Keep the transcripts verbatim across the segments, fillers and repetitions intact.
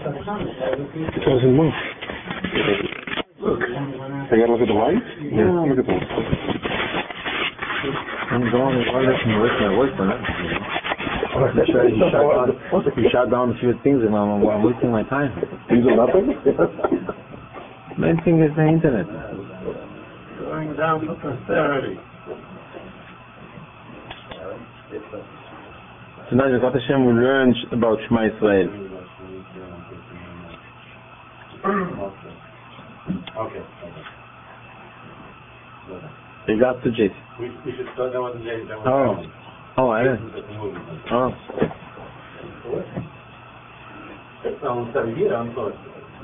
It doesn't move. Look. I gotta look at the light? Yeah, yeah. Look at that. I'm going to work my work for that. You shot down a few things and I'm, I'm wasting my time. These are nothing? Main thing is the internet. Going down for posterity. Tonight, Bezrat Hashem, we learn about Shema Israel. Okay. Regards to Jason. We, we should start down with the Jason. Oh. Oh, I didn't. Oh. Someone said here, I'm sorry.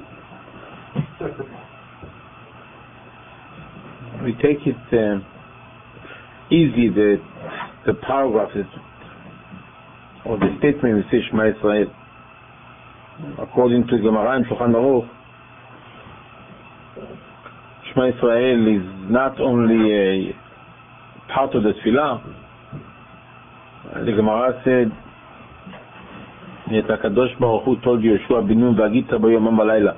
We take it uh, easy, the, the paragraph is, or the statement we say Shema Israel, according to Gemara and Shulchan Aruch, Shema Israel is not only a part of the Tefillah. The Gemara said, Yet HaKadosh Baruch Hu told Yeshua ben Nun, V'agita bo yomam v'layla.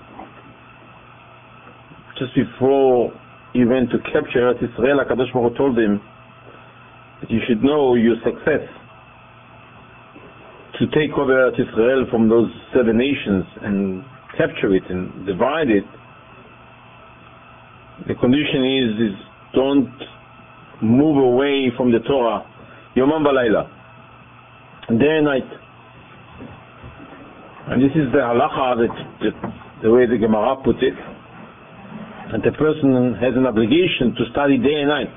Just before he went to capture Eretz Israel, HaKadosh Baruch Hu told him that you should know your success to take over Eretz Israel from those seven nations and capture it and divide it. The condition is, is don't move away from the Torah, Yomam Balayla, day and night. And this is the halacha, that, that the way the Gemara put it, and the person has an obligation to study day and night.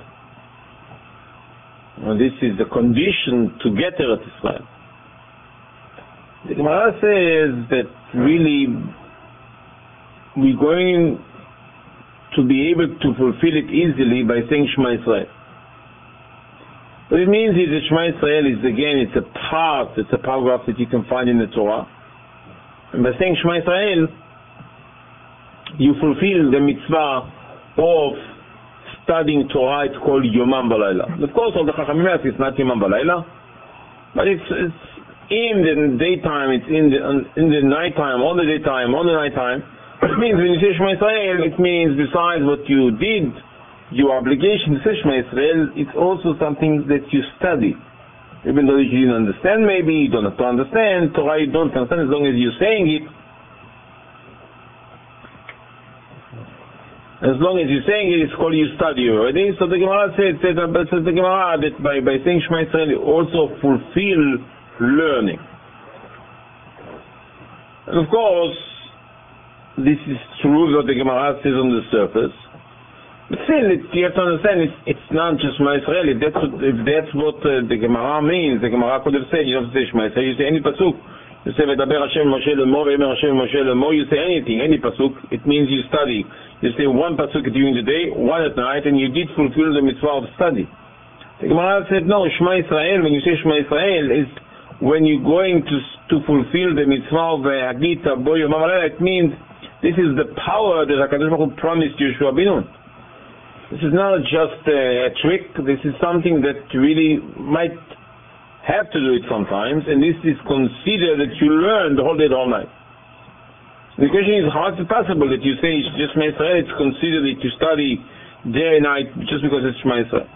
And this is the condition to get Eretz Israel. The Gemara says that really we're going to be able to fulfill it easily by saying Shema Israel. What it means is that Shema Israel is, again, it's a part, it's a paragraph that you can find in the Torah. And by saying Shema Israel, you fulfill the mitzvah of studying Torah. It's called Yomam Balayla. Of course, all the Chachamim say it's not Yomam Balayla, but it's, it's in the daytime, it's in the in the nighttime, all the daytime, all the nighttime. It means when you say Shema Israel, it means besides what you did, your obligation to say Shema Israel, it's also something that you study. Even though you didn't understand, maybe you don't have to understand Torah, you don't understand, as long as you're saying it. As long as you're saying it, it's called you study already. So the Gemara said, said, said the Gemara that by, by saying Shema Israel, you also fulfill learning. And of course, this is true what the Gemara says on the surface. But still, it, you have to understand, it's, it's not just Shema Israel. If that's what, if that's what uh, the Gemara means, the Gemara could have said, you don't say Shema Israel, you say any pasuk. You say, V'daber Hashem Moshe l'mo, v'yemer Hashem Moshe l'mo, you say anything, any pasuk. It means you study. You say one pasuk during the day, one at night, and you did fulfill the mitzvah of study. The Gemara said, no, Shema Israel, when you say Shema Israel, is when you're going to to fulfill the mitzvah of V'agita bo yomam v'layla, it means this is the power that HaKadosh Baruch Hu promised Yeshua ben Nun. This is not just a, a trick, this is something that really might have to do it sometimes, and this is considered that you learn the whole day, the whole night. The question is, how is it possible that you say it's just Shema Israel, it's considered that you study day and night just because it's Shema Israel?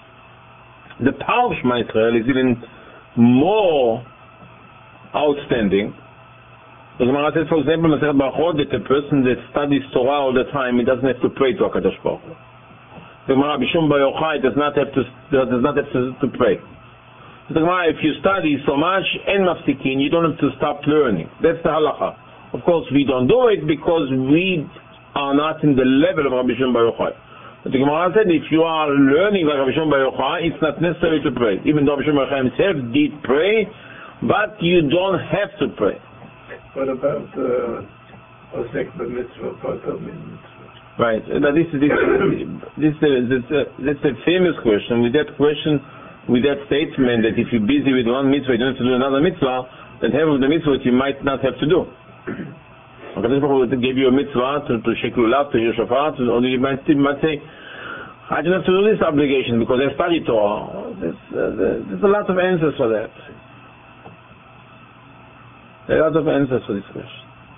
The power of Shema Israel is even more outstanding. The Gemara says, for example, that a person that studies Torah all the time, he doesn't have to pray to HaKadosh Baruch Hu. The Gemara Bishum Bayochai does not have to does not have to, to pray. The Gemara, if you study so much and mafsikin, you don't have to stop learning. That's the halacha. Of course, we don't do it because we are not in the level of Rabbi Shimon Bar Yochai. But the Gemara said, if you are learning like Rabbi Shimon Bar Yochai, it's not necessary to pray. Even though Rabbi Shimon Bar Yochai himself did pray, but you don't have to pray. What about Osek uh, b'mitzvah, Patel mitzvah? Right, but this is this, this, this, this, uh, that's a famous question. With that question, with that statement that if you're busy with one mitzvah, you don't have to do another mitzvah, then half of the mitzvah you might not have to do. HaKadosh Baruch Hu gave you a mitzvah to, to shake lulav, to hear shofar, or you might, you might say, I don't have to do this obligation because I study Torah. There's, uh, there's a lot of answers for that. There are a lot of answers for this question.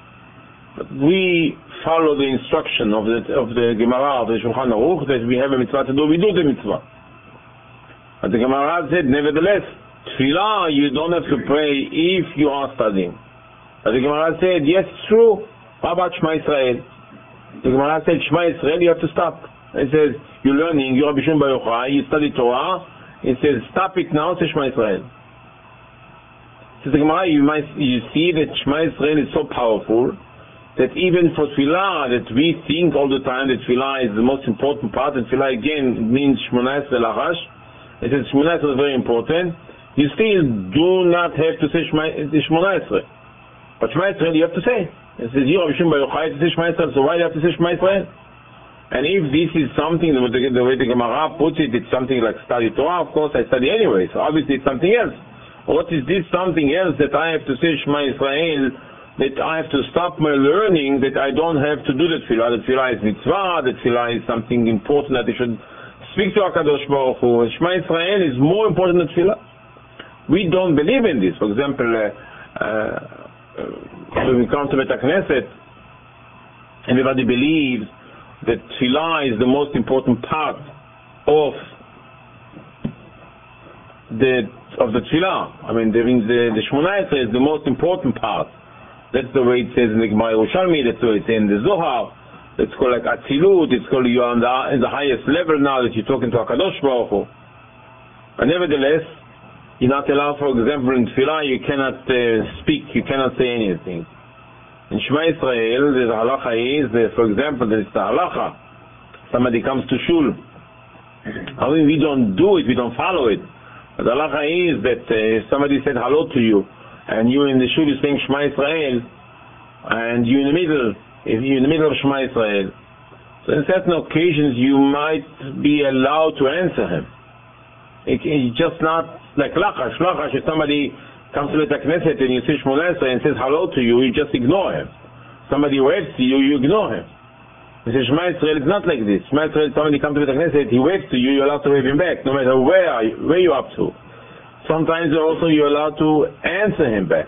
But we follow the instruction of the of the Gemara, of the Shulchan Aruch, that we have a mitzvah to do, we do the mitzvah. But the Gemara said, nevertheless, tefillah, you don't have to pray if you are studying. But the Gemara said, yes, it's true. How about Shema Yisrael? The Gemara said, Shema Yisrael, you have to stop. It says, you're learning, you're Rabbi Shimon Bar Yochai, you study Torah. It says, stop it now, say Shema Yisrael. So the Gemara, you, might, you see that Shema Yisrael is so powerful that even for Tefillah, that we think all the time that Tefillah is the most important part, and Tefillah again means Shmona Esrei Lachash. It says Shmona Esrei is very important. You still do not have to say Shmona Esrei. But Shema Yisrael you have to say. It says, you Rabbi Shimon Bar Yochai to say Shema Yisrael, so why do you have to say Shema Yisrael? And if this is something, the, the way the Gemara puts it, it's something like study Torah, of course I study anyway, so obviously it's something else. What is this something else that I have to say Shema Yisrael, that I have to stop my learning, that I don't have to do the tefillah? The tefillah is mitzvah, the tefillah is something important that I should speak to HaKadosh Baruch Hu. Shema Yisrael is more important than tefillah. We don't believe in this. For example, uh, uh, when we come to Bet HaKnesset, everybody believes that tefillah is the most important part of the of the tefillah. I mean, the the Shmona Esrei is the most important part. That's the way it says in the Gemara Yerushalmi, that's the way it's in the Zohar. It's called like Atzilut, it's called you are on the, in the highest level now that you're talking to HaKadosh Baruch Hu. And nevertheless, you're not allowed, for example, in Tefillah, you cannot uh, speak, you cannot say anything. In Shema Yisrael, the halacha is, that, for example, there is the halacha. Somebody comes to shul. I mean, we don't do it, we don't follow it. But the halacha is that uh, somebody said hello to you, and you in the shul is saying Shema Yisrael, and you in the middle, if you're in the middle of Shema Yisrael. So in certain occasions you might be allowed to answer him. It, it's just not like Lachash. Lachash, if somebody comes to the Knesset and you say Shmona Esrei and says hello to you, you just ignore him. Somebody waves to you, you ignore him. You say Shema Yisrael is not like this. Shema Yisrael, somebody comes to the Knesset, he waves to you, you're allowed to wave him back, no matter where are you, where you're up to. Sometimes also you're allowed to answer him back.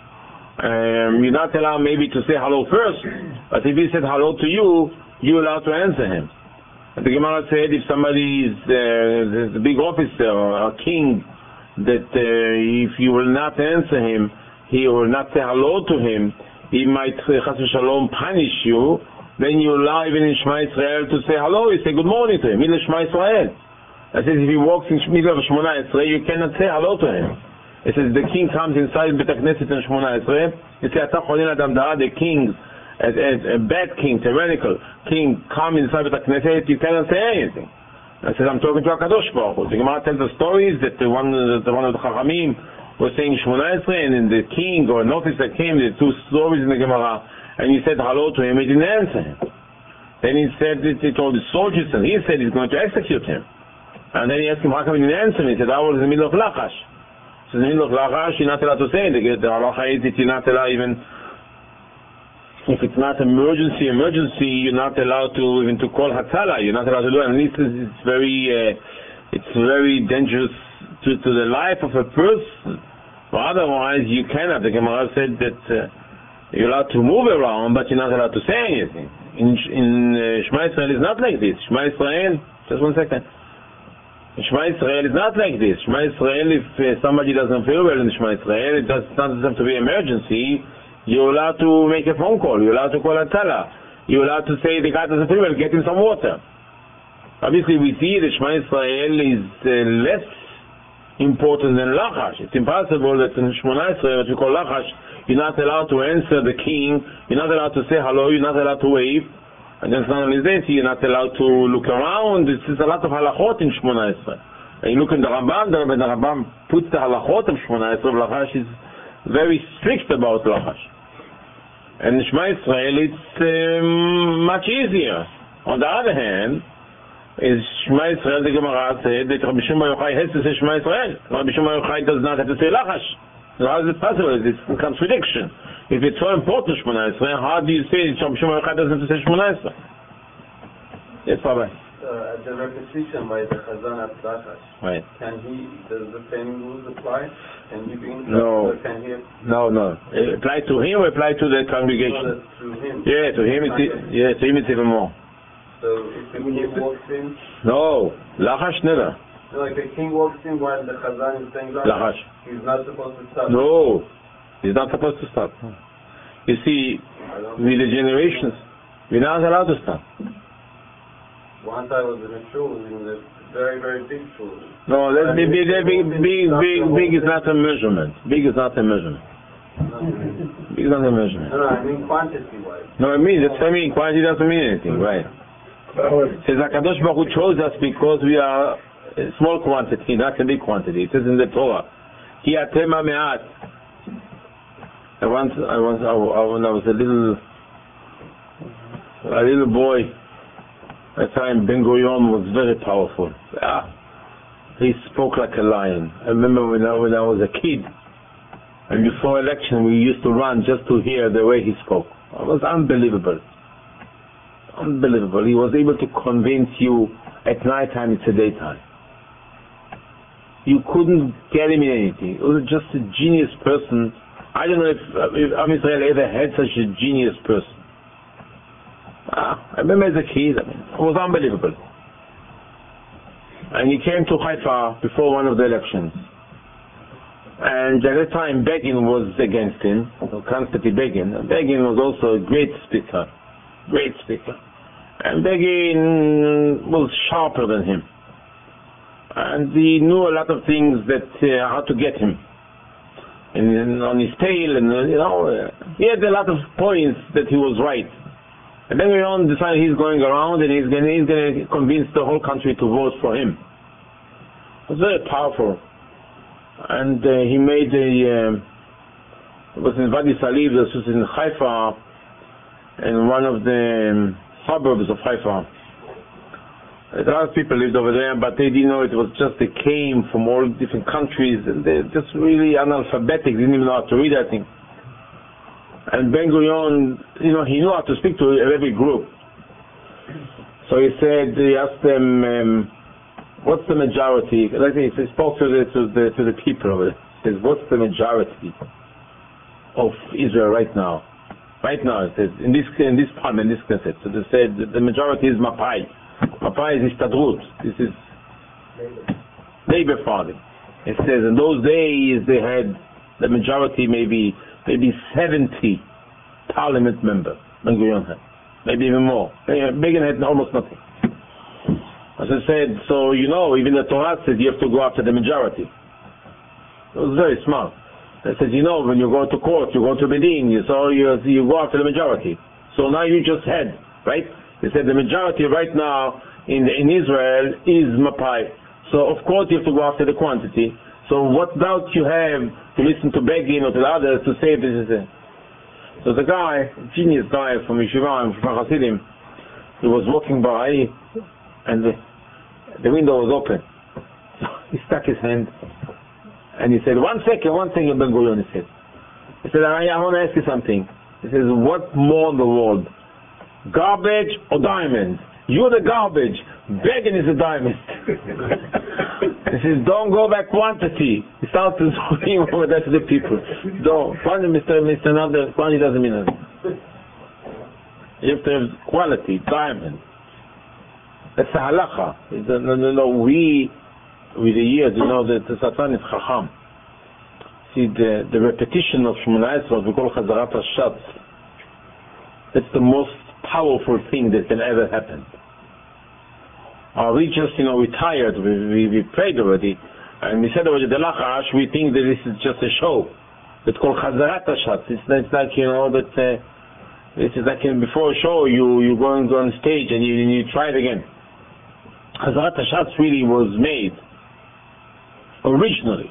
Um, you're not allowed maybe to say hello first, but if he said hello to you, you're allowed to answer him. And the Gemara said if somebody is uh, a big officer or a king, that uh, if you will not answer him, he will not say hello to him, he might chas v'shalom punish you. Then you allow even in Shema Yisrael to say hello, you say good morning to him, in Shema Yisrael. It says if he walks in the middle of Shmona Esrei, you cannot say hello to him. It says the king comes inside Bet HaKnesset in Shmona Esrei, you say Ata Cholin Adam Da'ah, the king, a, a, a bad king, tyrannical king, come inside Bet HaKnesset, you cannot say anything. I said I'm talking to HaKadosh Baruch Hu. The Gemara tells the stories that the one, the one of the Chachamim was saying Shmona Esrei, and then the king or an officer came, the two stories in the Gemara, and he said hello to him, he didn't answer him. Then he said, he told the soldiers, and he said he's going to execute him. And then he asked him, how come you didn't answer me? He said, I was in the middle of Lachash. So in the middle of Lachash, you're not allowed to say it. The halacha is that you're not allowed even, if it's not emergency, emergency, you're not allowed to even to call Hatzalah. You're not allowed to do it. And this is it's very, uh, it's very dangerous to, to the life of a person. But otherwise, you cannot. The Gemara said that uh, you're allowed to move around, but you're not allowed to say anything. In, in uh, Shema Yisrael is not like this. Shema Yisrael, just one second. Shema Yisrael is not like this. Shema Yisrael, if uh, somebody doesn't feel well in Shema Yisrael, it does not have to be an emergency. You're allowed to make a phone call. You're allowed to call Hatzalah. You're allowed to say the guy doesn't feel well, get him some water. Obviously, we see that Shema Yisrael is uh, less important than Lachash. It's impossible that in Shema Yisrael, what we call Lachash, you're not allowed to answer the king. You're not allowed to say hello. You're not allowed to wave. And then not only that, you're not allowed to look around. This is a lot of halachot in Shmona Esrei. And you look in the Rambam, the Rambam puts the halachot of Shmona Esrei. Lachash is very strict about Lachash. And in Shema Yisrael, it's um, much easier. On the other hand, is Shema Yisrael, the Gemara said that Rabbi Shimon Bar Yochai has to say Shema Yisrael. Rabbi Shimon Bar Yochai does not have to say Lachash. So how is it possible? It's a contradiction. If it's so important, Shmona Esrei, how do you say that Rabbi Shimon Bar Yochai doesn't have to say Shmona Esrei? Yes, Rabbi. Uh, uh, at the repetition by the Chazan at Lachash, Right. can he, does the same rules apply? Can he be interrupted? No. Or can he No, no. It apply to him or apply to the congregation? that through him? Yeah, to him it's e- yeah, to him it's even more. So if the king walks in, No, Lachash never. like the king walks in while the Chazan is saying Lachash, Lachash. he's not supposed to stop. No, he's not supposed to stop. You see, I don't with the generations, we're not allowed to stop. Once I was in a shul, in the very, very big shul. No, that's big, big, big, big, big, big is not a measurement. Big is not a measurement. Big is not a measurement. No, no, I mean quantity-wise. No, I mean, that's what I mean. Quantity doesn't mean anything, right? Says HaKadosh Baruch Hu chose us because we are a small quantity, not a big quantity. It says in the Torah, Ki atem ha'me'at. I once, I once, I, I, when I was a little, a little boy, at the time Ben Gurion was very powerful. Ah, he spoke like a lion. I remember when I, when I was a kid, and before election we used to run just to hear the way he spoke. It was unbelievable. Unbelievable. He was able to convince you at night time it's a daytime. You couldn't get him in anything. He was just a genius person. I don't know if, if Am Israel ever had such a genius person. Ah, I remember as a kid, I mean, it was unbelievable. And he came to Haifa before one of the elections. And at that time Begin was against him, Konstantin Begin. And Begin was also a great speaker. Great speaker. And Begin was sharper than him. And he knew a lot of things that, uh, how to get him. And, and on his tail, and uh, you know, uh, he had a lot of points that he was right. And then on decided he's going around and he's going he's going to convince the whole country to vote for him. It was very powerful. And uh, he made a, uh, it was in Wadi Salib, this was in Haifa, in one of the um, suburbs of Haifa. A lot of people lived over there, but they didn't know it was just they came from all different countries, and they're just really analphabetic, didn't even know how to read, I think. And Ben Gurion, you know, he knew how to speak to every group. So he said, he asked them, um, what's the majority? Like he spoke to the, to the, to the people over there. He says, what's the majority of Israel right now? Right now, it says, in this, in this parliament, in this Knesset. So they said, the majority is Mapai. Mapai is Histadrut. This is Labour Party. It says, in those days, they had the majority, maybe, maybe seventy parliament members. Ben Gurion had. Maybe even more. Begin had almost nothing. As I said, so you know, even the Torah says you have to go after the majority. It was very smart. It says, you know, when you go to court, you go to Bedin, you so you you go after the majority. So now you just had, right? He said the majority right now in in Israel is Mapai. So of course you have to go after the quantity. So what doubt you have to listen to Begin or to the others to say this is it? So the guy, genius guy from Yeshiva and from Hasidim, he was walking by and the, the window was open. So he stuck his hand and he said, one second, one second, Ben Gurion, he said. He said, I, I want to ask you something. He says, what more in the world? Garbage or diamond? You're the garbage. Begin is a diamond. He says, don't go by quantity. He starts talking over that to the people. Don't. Quantity, Mister Mister Another, quantity doesn't mean anything. You have to have quality, diamond. That's the halacha. No, no, no. We, with the years, you know that the Satan is chacham. See, the, the repetition of Shemona Esrei, we call Chazarat HaShatz, that's the most powerful thing that can ever happen. Uh, we just, you know, we tired, we, we, we prayed already, and we said already the Lachash, we think that this is just a show. It's called Chazarat HaShatz. It's, it's like, you know, that uh, this is like in, before a show, you, you go and go on stage and you, and you try it again. Chazarat HaShatz really was made originally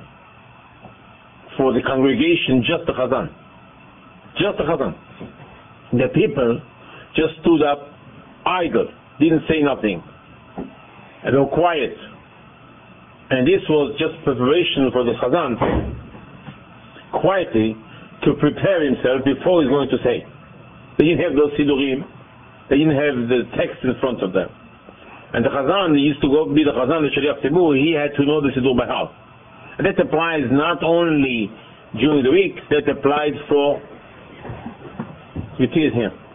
for the congregation, just the Chazan. Just the Chazan. The people just stood up idle, didn't say nothing, and they were quiet. And this was just preparation for the Chazan, quietly, to prepare himself before he's going to say. They didn't have those Sidurim, they didn't have the text in front of them. And the Chazan used to go be the Chazan, the Shaliach Tzibur, he had to know the Siddur by heart. And that applies not only during the week, that applies for, you see it here.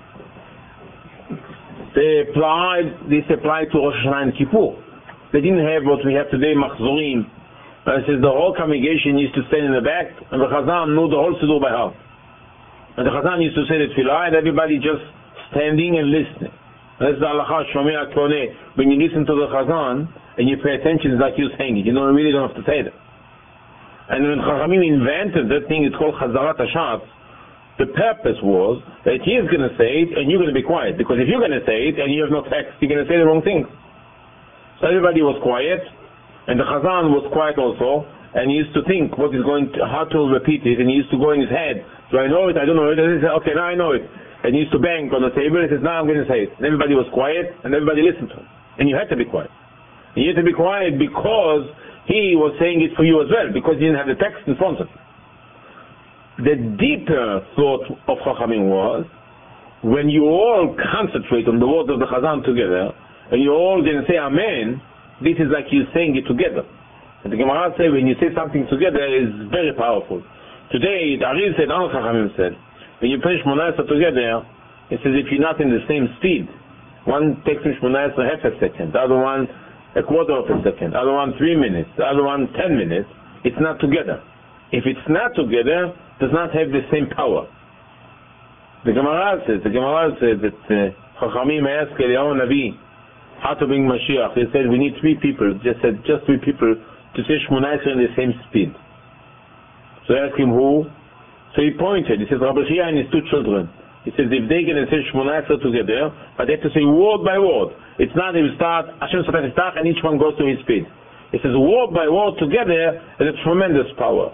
They applied, this applied to Rosh Hashanah and Kippur. They didn't have what we have today, Machzorim. Uh, it says the whole congregation used to stand in the back, and the Chazan knew the whole Siddur by heart. And the Chazan used to say the Tefillah, and everybody just standing and listening. That's the halacha shomei koneh. When you listen to the Chazan and you pay attention, it's like you're saying it. You don't really don't have to say that. And when Chachamim invented that thing, it's called Chazarat Hashatz. The purpose was that he's going to say it and you're going to be quiet. Because if you're going to say it and you have no text, you're going to say the wrong thing. So everybody was quiet, and the Chazan was quiet also, and he used to think what is going to, how to repeat it, and he used to go in his head. Do I know it? I don't know it. And he said, okay, now I know it. And he used to bang on the table, and he says, now I'm going to say it. And everybody was quiet, and everybody listened to him. And you had to be quiet. And you had to be quiet because he was saying it for you as well, because he didn't have the text in front of him. The deeper thought of Chachamim was, when you all concentrate on the words of the Chazan together, and you're all going to say Amen, this is like you're saying it together. And the Gemara says, when you say something together, it's very powerful. Today, the Arizal said, Al Chachamim said, when you pray Shmona Esrei together, it says if you're not in the same speed, one takes Shmona Esrei half a second, the other one a quarter of a second, the other one three minutes, the other one ten minutes, it's not together. If it's not together, it does not have the same power. The Gemara says, the Gemara says that Chachamim asked Eliyahu Navi how to bring Mashiach. They said we need three people, just said just three people to say Shmona Esrei in the same speed. So they asked him who? So he pointed, he says, Rabbi Chia and his two children. He says, if they're going to say Shmona Esrei together, but they have to say word by word. It's not they will start, Hashem Sofet Yiftach, and each one goes to his speed. It says word by word together, and a tremendous power.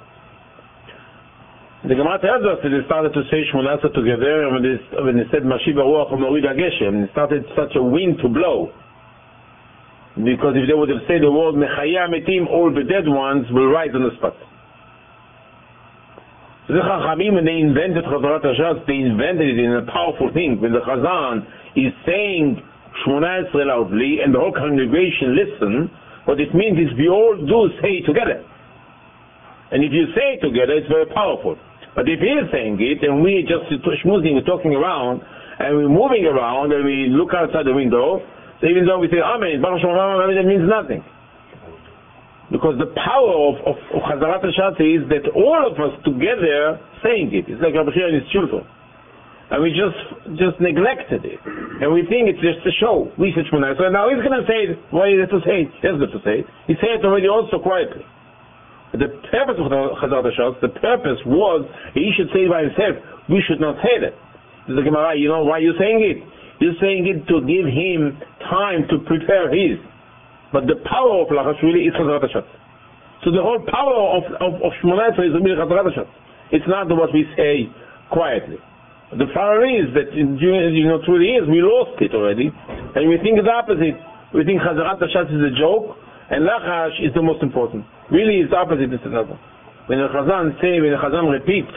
The Gemara tells us that they started to say Shmona Esrei together, and when they, when they said Mashiach Ruach U'Morid HaGeshem, it started such a wind to blow. Because if they would have said the word Mechaya Metim, all the dead ones will rise on the spot. The Chachamim, when they invented Chazarat Hashatz, they invented it in a powerful thing. When the Chazan is saying Shmona Esrei loudly and the whole congregation listen, what it means is we all do say it together. And if you say it together, it's very powerful. But if he is saying it and we just schmoozing, we're talking around, and we're moving around, and we look outside the window, so even though we say Amen, Baruch Shem, that means nothing. Because the power of, of, of Chazarat Hashatz is that all of us together saying it. It's like Rabbi Chia and his children. And we just just neglected it. And we think it's just a show. We said Shmona Esrei, now he's going to say it. Why is it to say it? He has got to say it. He said it already also quietly. But the purpose of Chazarat Hashatz, the purpose was he should say it by himself. We should not say that. The Gemara, you know why you're saying it? You're saying it to give him time to prepare his. But the power of Lachash really is Chazarat Hashatz. So the whole power of, of, of Shmona Esrei is really Chazarat Hashatz. It's not what we say quietly. The power is that, you know, through the years we lost it already, and we think the opposite. We think Chazarat Hashatz is a joke, and Lachash is the most important. Really, it's the opposite. It's another. When the Chazan say, when the Chazan repeats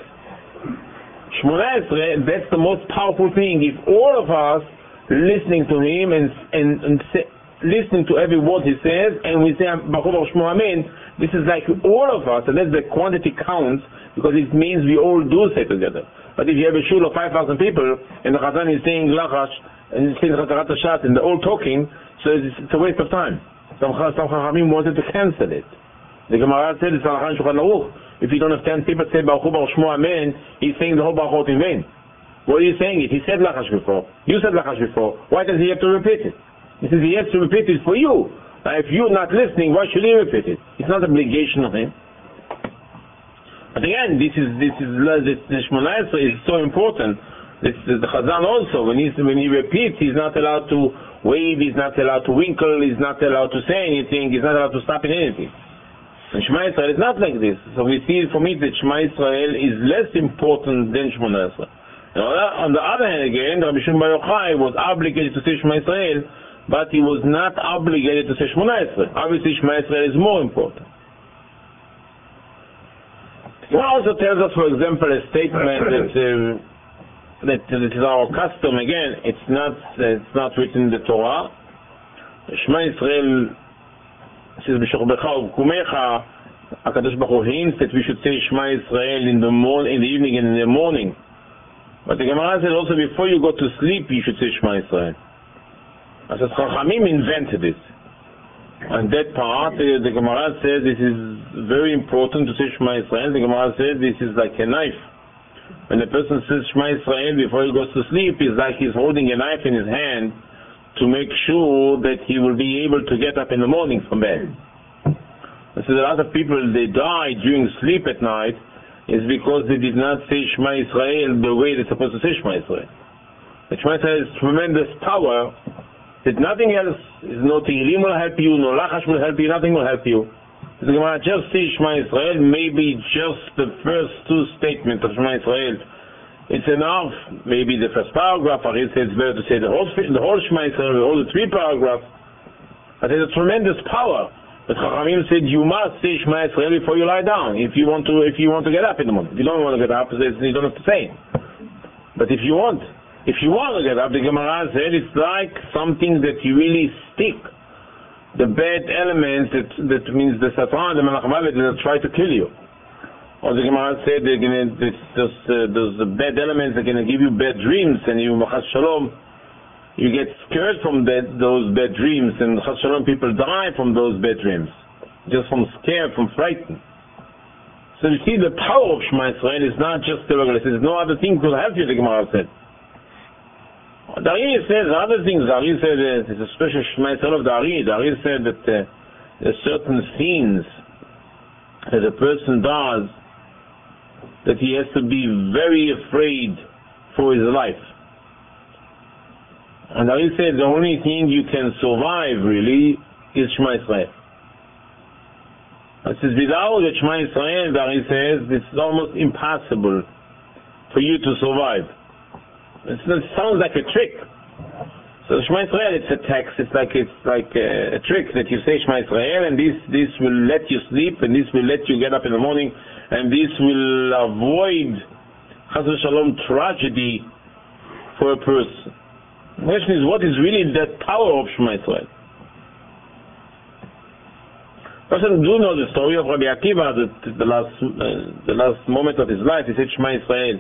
Shmona Esrei, that's the most powerful thing. If all of us listening to him and and, and say, listening to every word he says, and we say Baruch Shmo Amen, this is like all of us, and that's the quantity counts, because it means we all do say together. But if you have a shul of five thousand people, and the Chazan is saying Lachash, and he's saying Chazarat Hashatz, and they're all talking, so it's, it's a waste of time. Some Chachamim wanted to cancel it. The Gemara said, it's Halakha in Shulchan Aruch. If you don't have ten people say Baruch Shmo Amen, he's saying the whole Baruch in vain. What are you saying it? He said Lachash before. You said Lachash before. Why does he have to repeat it? He says he has to repeat it for you. Now, if you're not listening, why should he repeat it? It's not an obligation of him. But again, this is this is this, this Shmona Esrei is so important. This, the Chazan also, when he when he repeats, he's not allowed to wave, he's not allowed to winkle, he's not allowed to say anything, he's not allowed to stop in anything. And Shema Yisrael is not like this. So we see from it that Shema Yisrael is less important than Shmona Esrei. On the other hand, again, Rabbi Shimon Bar Yochai was obligated to say Shema Yisrael, but he was not obligated to say Shmona Esrei. Obviously, Shema Yisrael is more important. He also tells us, for example, a statement that uh, that it is our custom. Again, it's not uh, it's not written in the Torah, Shema Yisrael says, B'shorbecha u'b'kumecha, HaKadosh Baruch Hu hints that we should say Shema Yisrael in the morning, in the evening and in the morning. But the Gemara said also before you go to sleep, you should say Shema Yisrael. I said, Chachamim invented it. And that part, the, the Gemara said this is very important to say Shema Yisrael. The Gemara said this is like a knife. When a person says Shema Yisrael before he goes to sleep, it's like he's holding a knife in his hand to make sure that he will be able to get up in the morning from bed. So a lot of people, they die during sleep at night is because they did not say Shema Yisrael the way they're supposed to say Shema Yisrael. The Shema Yisrael has tremendous power that nothing else, is no Tehillim will help you, no Lachash will help you, nothing will help you. The Gemara just say Shema Yisrael, maybe just the first two statements of Shema Yisrael. It's enough, maybe the first paragraph, or it says it's better to say the whole, the whole Shema Yisrael, all the three paragraphs. But there's a tremendous power. But Chachamim said you must say Shema Yisrael before you lie down, if you want to if you want to get up in the morning. If you don't want to get up, you don't have to say it. But if you want, if you want to get up, the Gemara said it's like something that you really stick. The bad elements, that, that means the Satan, the Malach Mavet, that try to kill you. Or the Gemara said they're gonna, this, those, uh, those bad elements are going to give you bad dreams, and you, Chas Shalom, you get scared from that, those bad dreams, and Chas Shalom, people die from those bad dreams, just from scared, from frightened. So you see, the power of Shema Yisrael is not just the regular. There's no other thing to help you, the Gemara said. The Ari says other things. The Ari said uh, there's a special Shema Yisrael of the Ari. The Ari said that uh, there are certain sins that a person does that he has to be very afraid for his life. And Ari said the only thing you can survive really is Shema Yisrael. It says without the Shema Yisrael, the Ari says it's almost impossible for you to survive. It's, it sounds like a trick. So Shema Yisrael, it's a text. It's like it's like a, a trick that you say Shema Yisrael, and this this will let you sleep, and this will let you get up in the morning, and this will avoid Chas v'Shalom tragedy for a person. The question is, what is really that power of Shema Yisrael? Person do know the story of Rabbi Akiva. That the last uh, the last moment of his life, he said Shema Yisrael.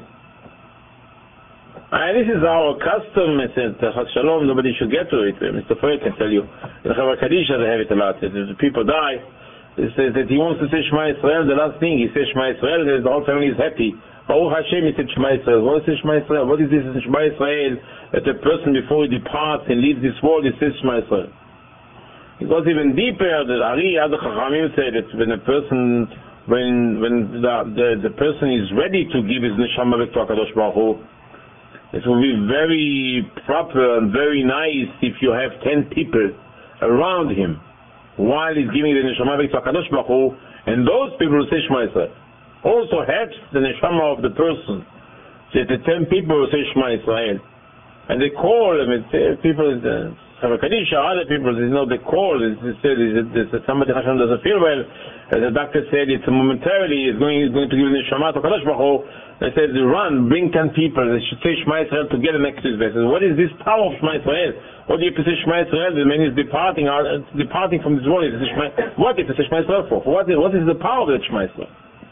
And this is our custom. It says Chas Shalom, nobody should get to it. Mister Fred can tell you. In Chavar Kadisha they have it a lot. If the people die, it says that he wants to say Shema Yisrael. The last thing he says Shema Yisrael, and the whole family is happy. Baruch Hashem, he said Shema Yisrael. What is Shema Yisrael? What is this in Shema Yisrael? That a person before he departs and leaves this world, he says Shema Yisrael. It goes even deeper. The Ari Ad Chachamim said that when a person, when when the, the the person is ready to give his neshama back to HaKadosh Baruch Hu, it will be very proper and very nice if you have ten people around him while he's giving the neshama back to HaKadosh Baruch Hu, and those people will say Shema Yisrael. Also helps the neshama of the person. So the ten people will say Shema Yisrael, and they call them. And people, uh, Chavar Kadisha, other people, you know, they call. They said that somebody Hashem doesn't feel well. As the doctor said, it's momentarily. He's going, he's going to give the neshama to HaKadosh Baruch Hu. They said, run, bring ten people. They should say Shema Yisrael together next to his bed. What is this power of Shema Yisrael? What do you have to say Shema Yisrael? The man is departing, uh, departing from this world. What do you have to say Shema Yisrael for? What is, what is the power of the Shema Yisrael?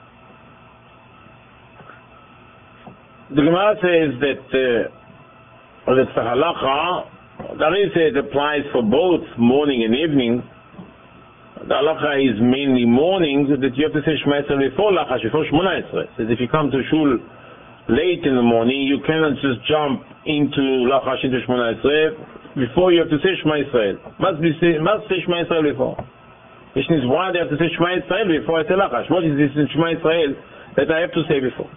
The Gemara says that uh, that for halacha, the Ari says it applies for both morning and evening. The halacha is mainly mornings, that you have to say Shema Yisrael before Lachash, before Shemona Yisrael. Says if you come to shul late in the morning, you cannot just jump into Lachash, into Shemona Yisrael. Before you have to say Shema Yisrael. Must be say, must say Shema Yisrael before. Which means why they have to say Shema Yisrael before I say Lachash? What is this in Shema Yisrael that I have to say before?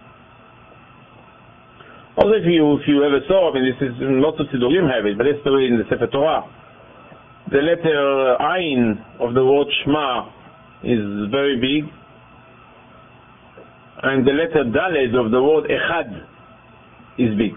Also, if you if you ever saw, I mean, this is lots of Sidurim have it, but it's the way in the Sefer Torah. The letter Ayin of the word Shema is very big, and the letter Daled of the word Echad is big.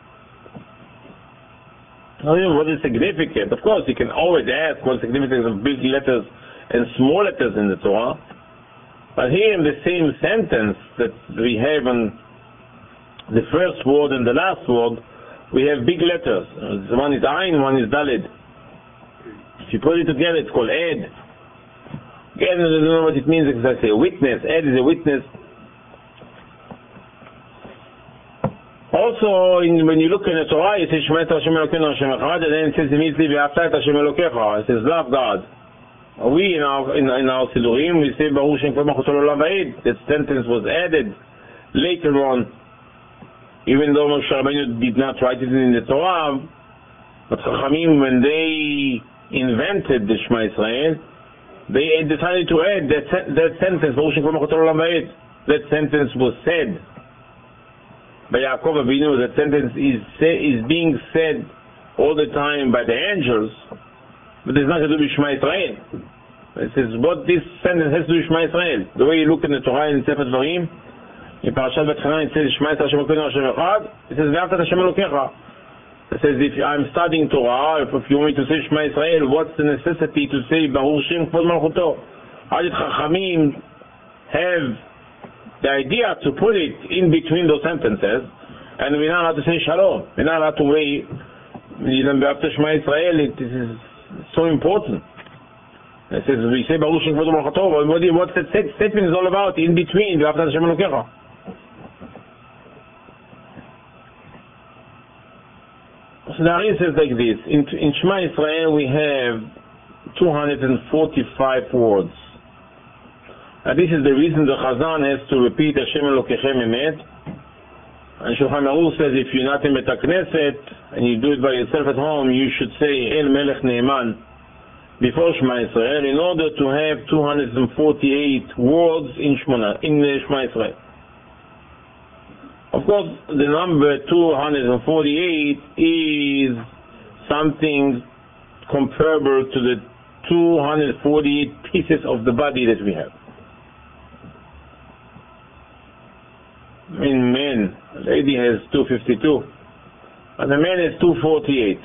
Now, what is significant? Of course, you can always ask what the significance of big letters and small letters in the Torah, but here in the same sentence that we have on the first word and the last word, we have big letters. One is Ayin, one is Daled. you put it together, it's called Ed. Again, I don't know what it means exactly. A witness. Ed is a witness. Also, in, when you look in the Torah, it says Shema Yisrael Hashem Elokeinu Hashem Echad, and then it says immediately V'ahavta et Hashem Elokecha. It says love God. We in our in, in our Sidurim we say Baruch Shem Kol Malchuto L'Olam Va'ed. That sentence was added later on, even though Moshe Rabbeinu did not write it in the Torah. But Chachamim, when they invented the Shema Yisrael, they decided to add that that sentence Baruch Shem Kol Malchuto L'Olam Va'ed. That sentence was said by Yaakov Avinu. That sentence is say, is being said all the time by the angels. But there's nothing to do with Shema Yisrael. It says, what this sentence has to do with Shema Yisrael. The way you look in the Torah in Sefer Dvarim, in Parashat Vayikra, it says, Shema Yisrael Hashem Elokeinu Hashem Echad. It says, V'ahavta et Hashem Elokecha. It says, if I'm studying Torah, if, if you want me to say Shema Yisrael, what's the necessity to say Baruch Shem Kvod Malchuto? How did Chachamim have the idea to put it in between those sentences? And we're not allowed to say Shalom. We're not allowed to wait. After Shema Yisrael, it is so important. It says we say Baruch Shem Kvod Malchuto. What that statement is all about? In between, V'ahavta et Hashem Elokecha. So the Ari says like this: in, in Shema Yisrael we have two hundred forty-five words. And this is the reason the Chazan has to repeat Hashem Elokechem Emet. And Shulchan Aruch says if you're not in Bet HaKnesset and you do it by yourself at home, you should say El Melech Ne'eman before Shema Yisrael in order to have two hundred forty-eight words in Shema, in Shema Yisrael. Of course, the number two hundred forty-eight is something comparable to the two hundred forty-eight pieces of the body that we have. I mean, man, a lady has two hundred fifty-two, and a man has two hundred forty-eight.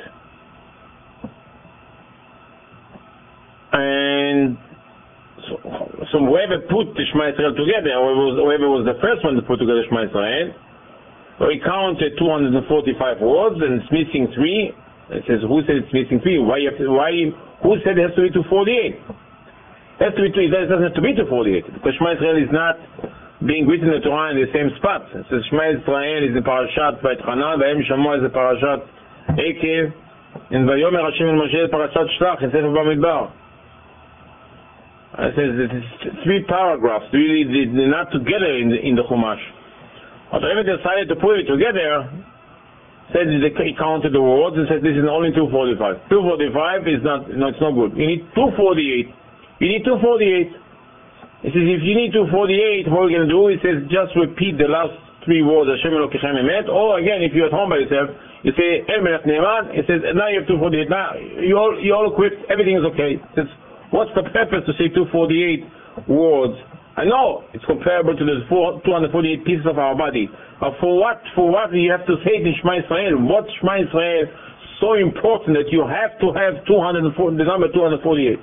And so, so whoever put the Shema Yisrael together, or whoever was, whoever was the first one to put together Shema Yisrael, so he counted two hundred forty-five words, and it's missing three. It says, who said it's missing three? Why? You have to, why? Who said it has to be two hundred forty-eight? It has to be two. It doesn't have to be two hundred forty-eight because Shema Yisrael is not being written in the Torah in the same spot. It says Shema Yisrael is in Parashat Vayitchana, Vayem Shamoah is in Parashat Ekev, and Vayomer Hashem el Moshe is Parashat Shlach in Sefer Bamidbar. It says it's three paragraphs. Really, they're not together in the in the Chumash. But whoever decided to put it together said he counted the words and said this is only two forty-five. two forty-five is not, no, it's not good. You need two forty-eight. You need two forty-eight. He says if you need two forty-eight, what we're going to do, he says just repeat the last three words, Hashem Elokechem Emet, or again, if you're at home by yourself, you say El Melech Ne'eman, he says now you have two forty-eight, now you all, you all equipped, everything is okay. He says, what's the purpose to say two forty-eight words? I know it's comparable to the two hundred forty-eight pieces of our body. But for what? For what you have to say it in Shema Yisrael? What Shema Yisrael so important that you have to have two hundred forty, the number two hundred forty-eight?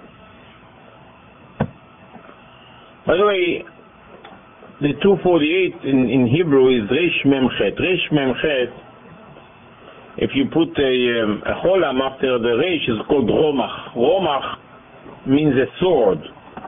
By the way, the two forty-eight in, in Hebrew is Resh Mem Chet. Resh Mem Chet. If you put a, um, a cholam after the Resh, is called Romach. Romach means a sword.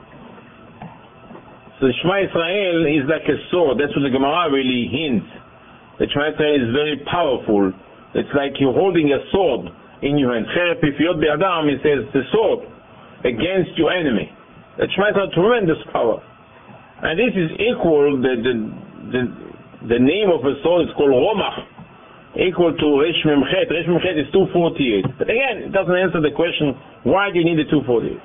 So Shema Yisrael is like a sword. That's what the Gemara really hints. The Shema Yisrael is very powerful. It's like you're holding a sword in your hand. Cherep Pifiot Be'adam, it says the sword against your enemy. The Shema Yisrael has tremendous power. And this is equal, the, the, the, the name of a sword is called Romach, equal to Resh Mem Chet. Resh Mem Chet is two forty-eight. But again, it doesn't answer the question, why do you need the two forty-eight?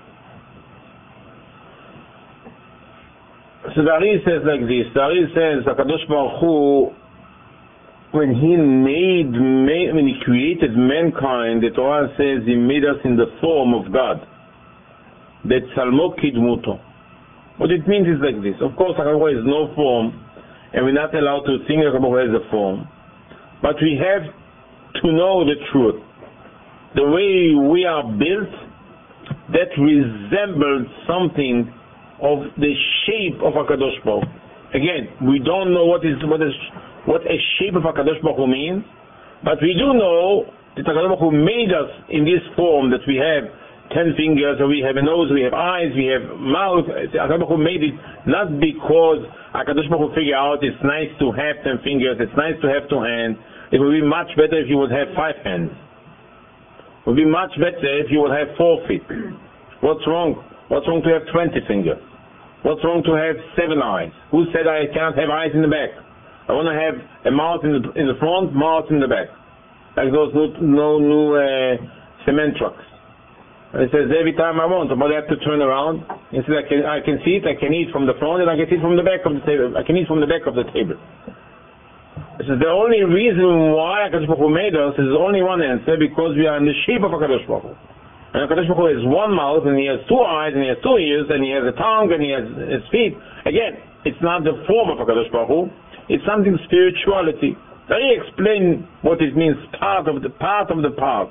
So the Ari says like this. The Ari says, HaKadosh Baruch Hu, when he made, made, when he created mankind, the Torah says he made us in the form of God. That Salmo Kidmuto. What it means is like this. Of course, HaKadosh Baruch Hu has no form, and we're not allowed to think HaKadosh Baruch Hu has a form. But we have to know the truth. The way we are built, that resembles something of the shape of HaKadosh Baruch Hu. Again, we don't know what is what is what a shape of HaKadosh Baruch Hu means, but we do know that HaKadosh Baruch Hu made us in this form that we have ten fingers, or we have a nose, we have eyes, we have mouth. HaKadosh Baruch Hu made it not because HaKadosh Baruch Hu figured out it's nice to have ten fingers, it's nice to have two hands. It would be much better if you would have five hands. It would be much better if you would have four feet. What's wrong? What's wrong to have twenty fingers? What's wrong to have seven eyes? Who said I cannot have eyes in the back? I want to have a mouth in the in the front, mouth in the back, like those new, no new uh, cement trucks. And it says every time I want, but I have to turn around. It says I can I can see it, I can eat from the front, and I can see it from the back of the table. I can eat from the back of the table. This is the only reason why HaKadosh Baruch Hu made us. Is only one answer, because we are in the shape of HaKadosh Baruch Hu. And HaKadosh Baruch Hu has one mouth, and he has two eyes, and he has two ears, and he has a tongue, and he has his feet. Again, it's not the form of HaKadosh Baruch Hu. It's something spirituality. Let me explain what it means, part of the part of the parts.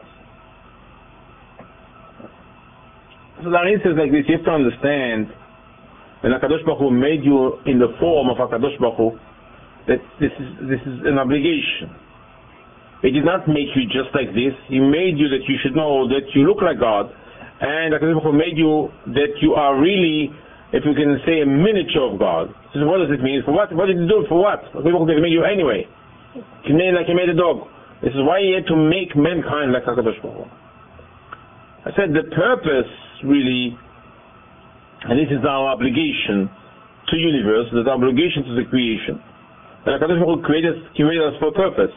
So the answer is like this: you have to understand, when HaKadosh Baruch Hu made you in the form of HaKadosh Baruch Hu, that this is this is an obligation. He did not make you just like this. He made you that you should know that you look like God, and HaKadosh Baruch Hu made you that you are really, if you can say, a miniature of God. So what does it mean? For what? What did he do? For what? HaKadosh Baruch Hu made you anyway. He made like he made a dog. This is why he had to make mankind like HaKadosh Baruch Hu. I said the purpose, really, and this is our obligation to the universe, the obligation to the creation. And HaKadosh Baruch Hu created, created us for a purpose.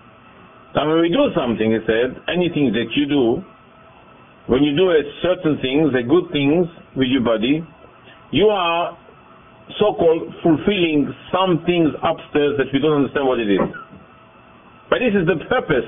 Now when we do something, he said, anything that you do, when you do a certain things, a good things with your body, you are so-called fulfilling some things upstairs that we don't understand what it is. But this is the purpose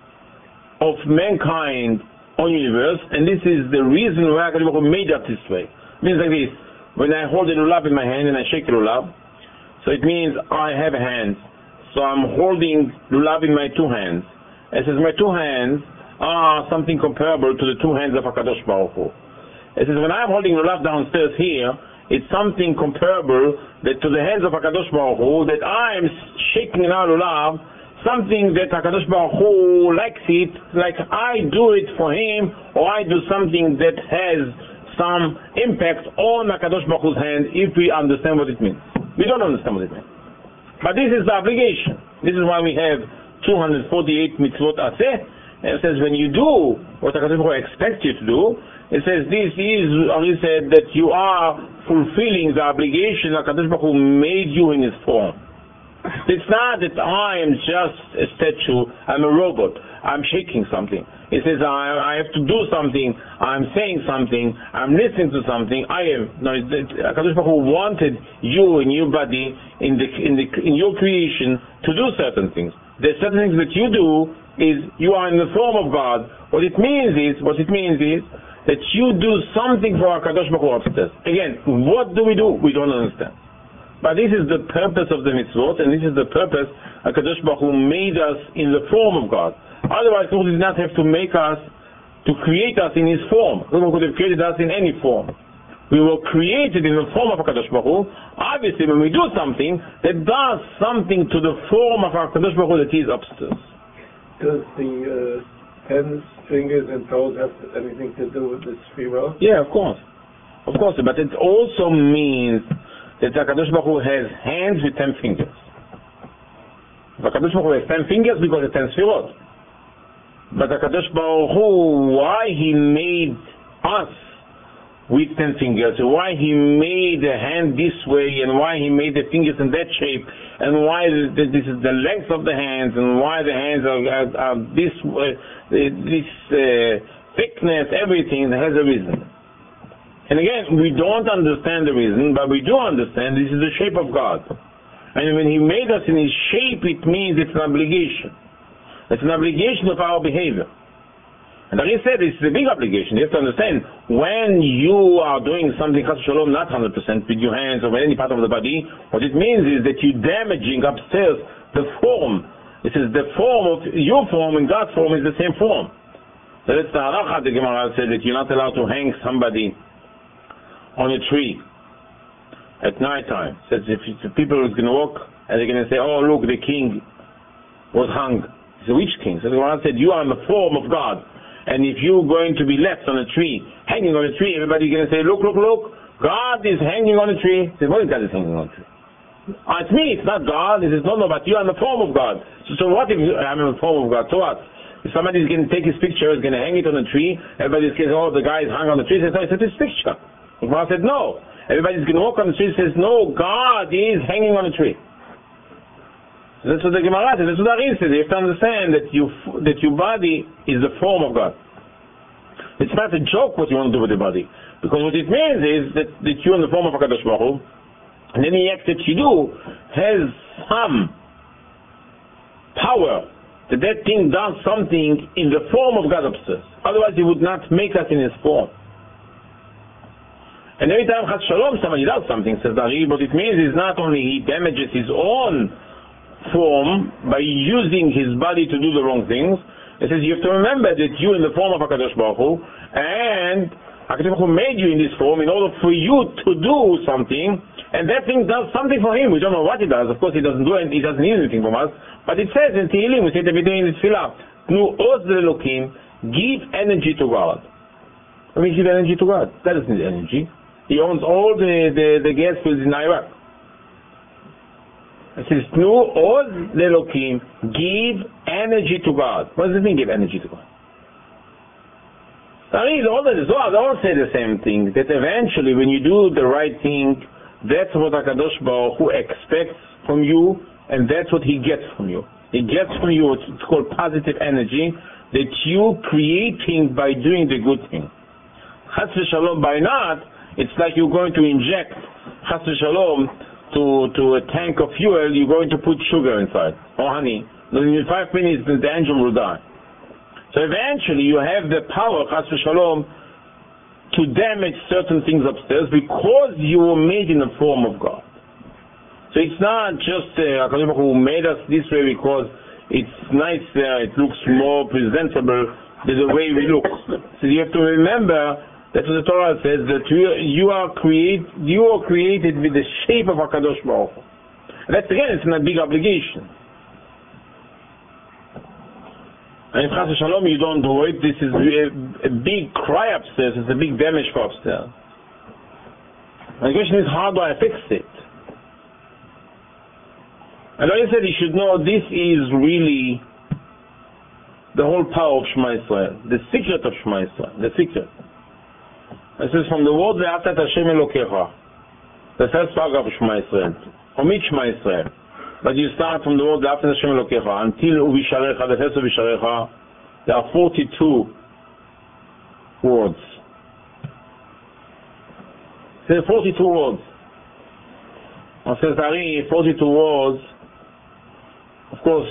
of mankind on universe, and this is the reason why HaKadosh Baruch Hu made us this way. It means like this: when I hold a lulav in my hand and I shake the lulav, so it means I have a hand. So I'm holding lulav in my two hands. It says my two hands are something comparable to the two hands of HaKadosh Baruch Hu. It says when I'm holding lulav downstairs here, it's something comparable that to the hands of HaKadosh Baruch Hu, that I am shaking now lulav, something that HaKadosh Baruch Hu likes it, like I do it for him, or I do something that has some impact on HaKadosh Baruch Hu's hand, if we understand what it means. We don't understand what it means. But this is the obligation. This is why we have two hundred forty-eight mitzvot aseh. And it says when you do what HaKadosh Baruch Hu expects you to do, it says this is, or he said, that you are fulfilling the obligation HaKadosh Baruch Hu made you in his form. It's not that I am just a statue, I'm a robot, I'm shaking something. It says I, I have to do something, I'm saying something, I'm listening to something, I am. No, HaKadosh Baruch Hu wanted you in your body, in the in the in your creation, to do certain things. There's certain things that you do is you are in the form of God. What it means is, what it means is that you do something for HaKadosh Baruch Hu upstairs. Again, what do we do? We don't understand. But this is the purpose of the mitzvot, and this is the purpose HaKadosh Baruch Hu made us in the form of God. Otherwise, He did not have to make us, to create us in His form. He could have created us in any form. We were created in the form of HaKadosh Baruch Hu. Obviously, when we do something that does something to the form of HaKadosh Baruch Hu that is upstairs. Does the uh, hands, fingers, and toes have anything to do with this free will? Yeah, of course. Of course, but it also means that HaKadosh Baruch Hu has hands with ten fingers. HaKadosh Baruch Hu has ten fingers because it's ten sefirot. But HaKadosh Baruch Hu, why He made us with ten fingers, why He made the hand this way, and why He made the fingers in that shape, and why this is the length of the hands, and why the hands are, are, are this uh, this uh, thickness, everything has a reason. And again, we don't understand the reason, but we do understand this is the shape of God. And when He made us in His shape, it means it's an obligation. It's an obligation of our behavior. And like He said, it's a big obligation. You have to understand, when you are doing something, chas v'shalom, not one hundred percent with your hands or with any part of the body, what it means is that you're damaging upstairs the form. This is the form of, your form and God's form is the same form. So that's the halacha, the Gemara said, that you're not allowed to hang somebody on a tree at night time. Says if, if people are going to walk and they're going to say, oh look, the king was hung. He said, which king? So the Quran said, you are in the form of God. and if you're going to be left on a tree, hanging on a tree, everybody's going to say, look, look, look, God is hanging on a tree. Say, what is God is hanging on a tree? Oh, it's me, it's not God. It is not, no, but you are in the form of God. So, so what if I'm in the form of God? So what? If somebody's going to take his picture, is going to hang it on a tree, everybody's going to say, oh, the guy is hung on the tree. Says, no, it's his picture. The Gemara said, no. Everybody's going to walk on the tree and says, no, God is hanging on a tree. So that's what the Gemara says. That's what the Ari says. You have to understand that, you, that your body is the form of God. It's not a joke what you want to do with your body. Because what it means is that, that you're in the form of HaKadosh Baruch Hu, and any act that you do has some power that that thing does something in the form of God upstairs. Otherwise, he would not make that in his form. And every time Chas Shalom somebody does something, says Dari, what it means is not only he damages his own form by using his body to do the wrong things. It says you have to remember that you're in the form of HaKadosh Baruch Hu, and HaKadosh Baruch Hu made you in this form in order for you to do something, and that thing does something for him. We don't know what he does. Of course, he doesn't do anything. He doesn't need anything from us. But it says in Tehillim, we say that we do in the Tefillah, Tnu oz le'elokim, give energy to God. I mean, give energy to God. That doesn't need energy. He owns all the, the, the gas fields in Iraq. It says, Tnu oz le'elokim, give energy to God. What does it mean, give energy to God? I mean, all the Zohar, they all say the same thing, that eventually when you do the right thing, that's what HaKadosh Baruch Hu expects from you, and that's what he gets from you. He gets from you what's called positive energy that you creating by doing the good thing. Chas v'shalom, by not, it's like you're going to inject Chas v'shalom to, to a tank of fuel, you're going to put sugar inside, or honey. Then in five minutes the engine will die. So eventually you have the power, Chas v'shalom, to damage certain things upstairs because you were made in the form of God. So it's not just HaKadosh Baruch Hu made us this way because it's nicer, it looks more presentable than the way we look. So you have to remember that the Torah says that you are create you are created with the shape of HaKadosh Baruch Hu. And that's again, it's not a big obligation. And if Chas v'shalom you don't do it, this is a, a big cry upstairs, it's a big damage for upstairs. And the question is, how do I fix it? And like I said, you should know this is really the whole power of Shema Yisrael, the secret of Shema Yisrael, the secret. This is from the word Ve'atat Hashem Elokecha, the first paragraph of Shema Yisrael, from each Shema Yisrael. But you start from the word Ve'atat Hashem Elokecha until Uvisharecha, the first Uvisharecha, there are forty-two words. There are forty-two words. It says, Ari, forty-two words. Of course,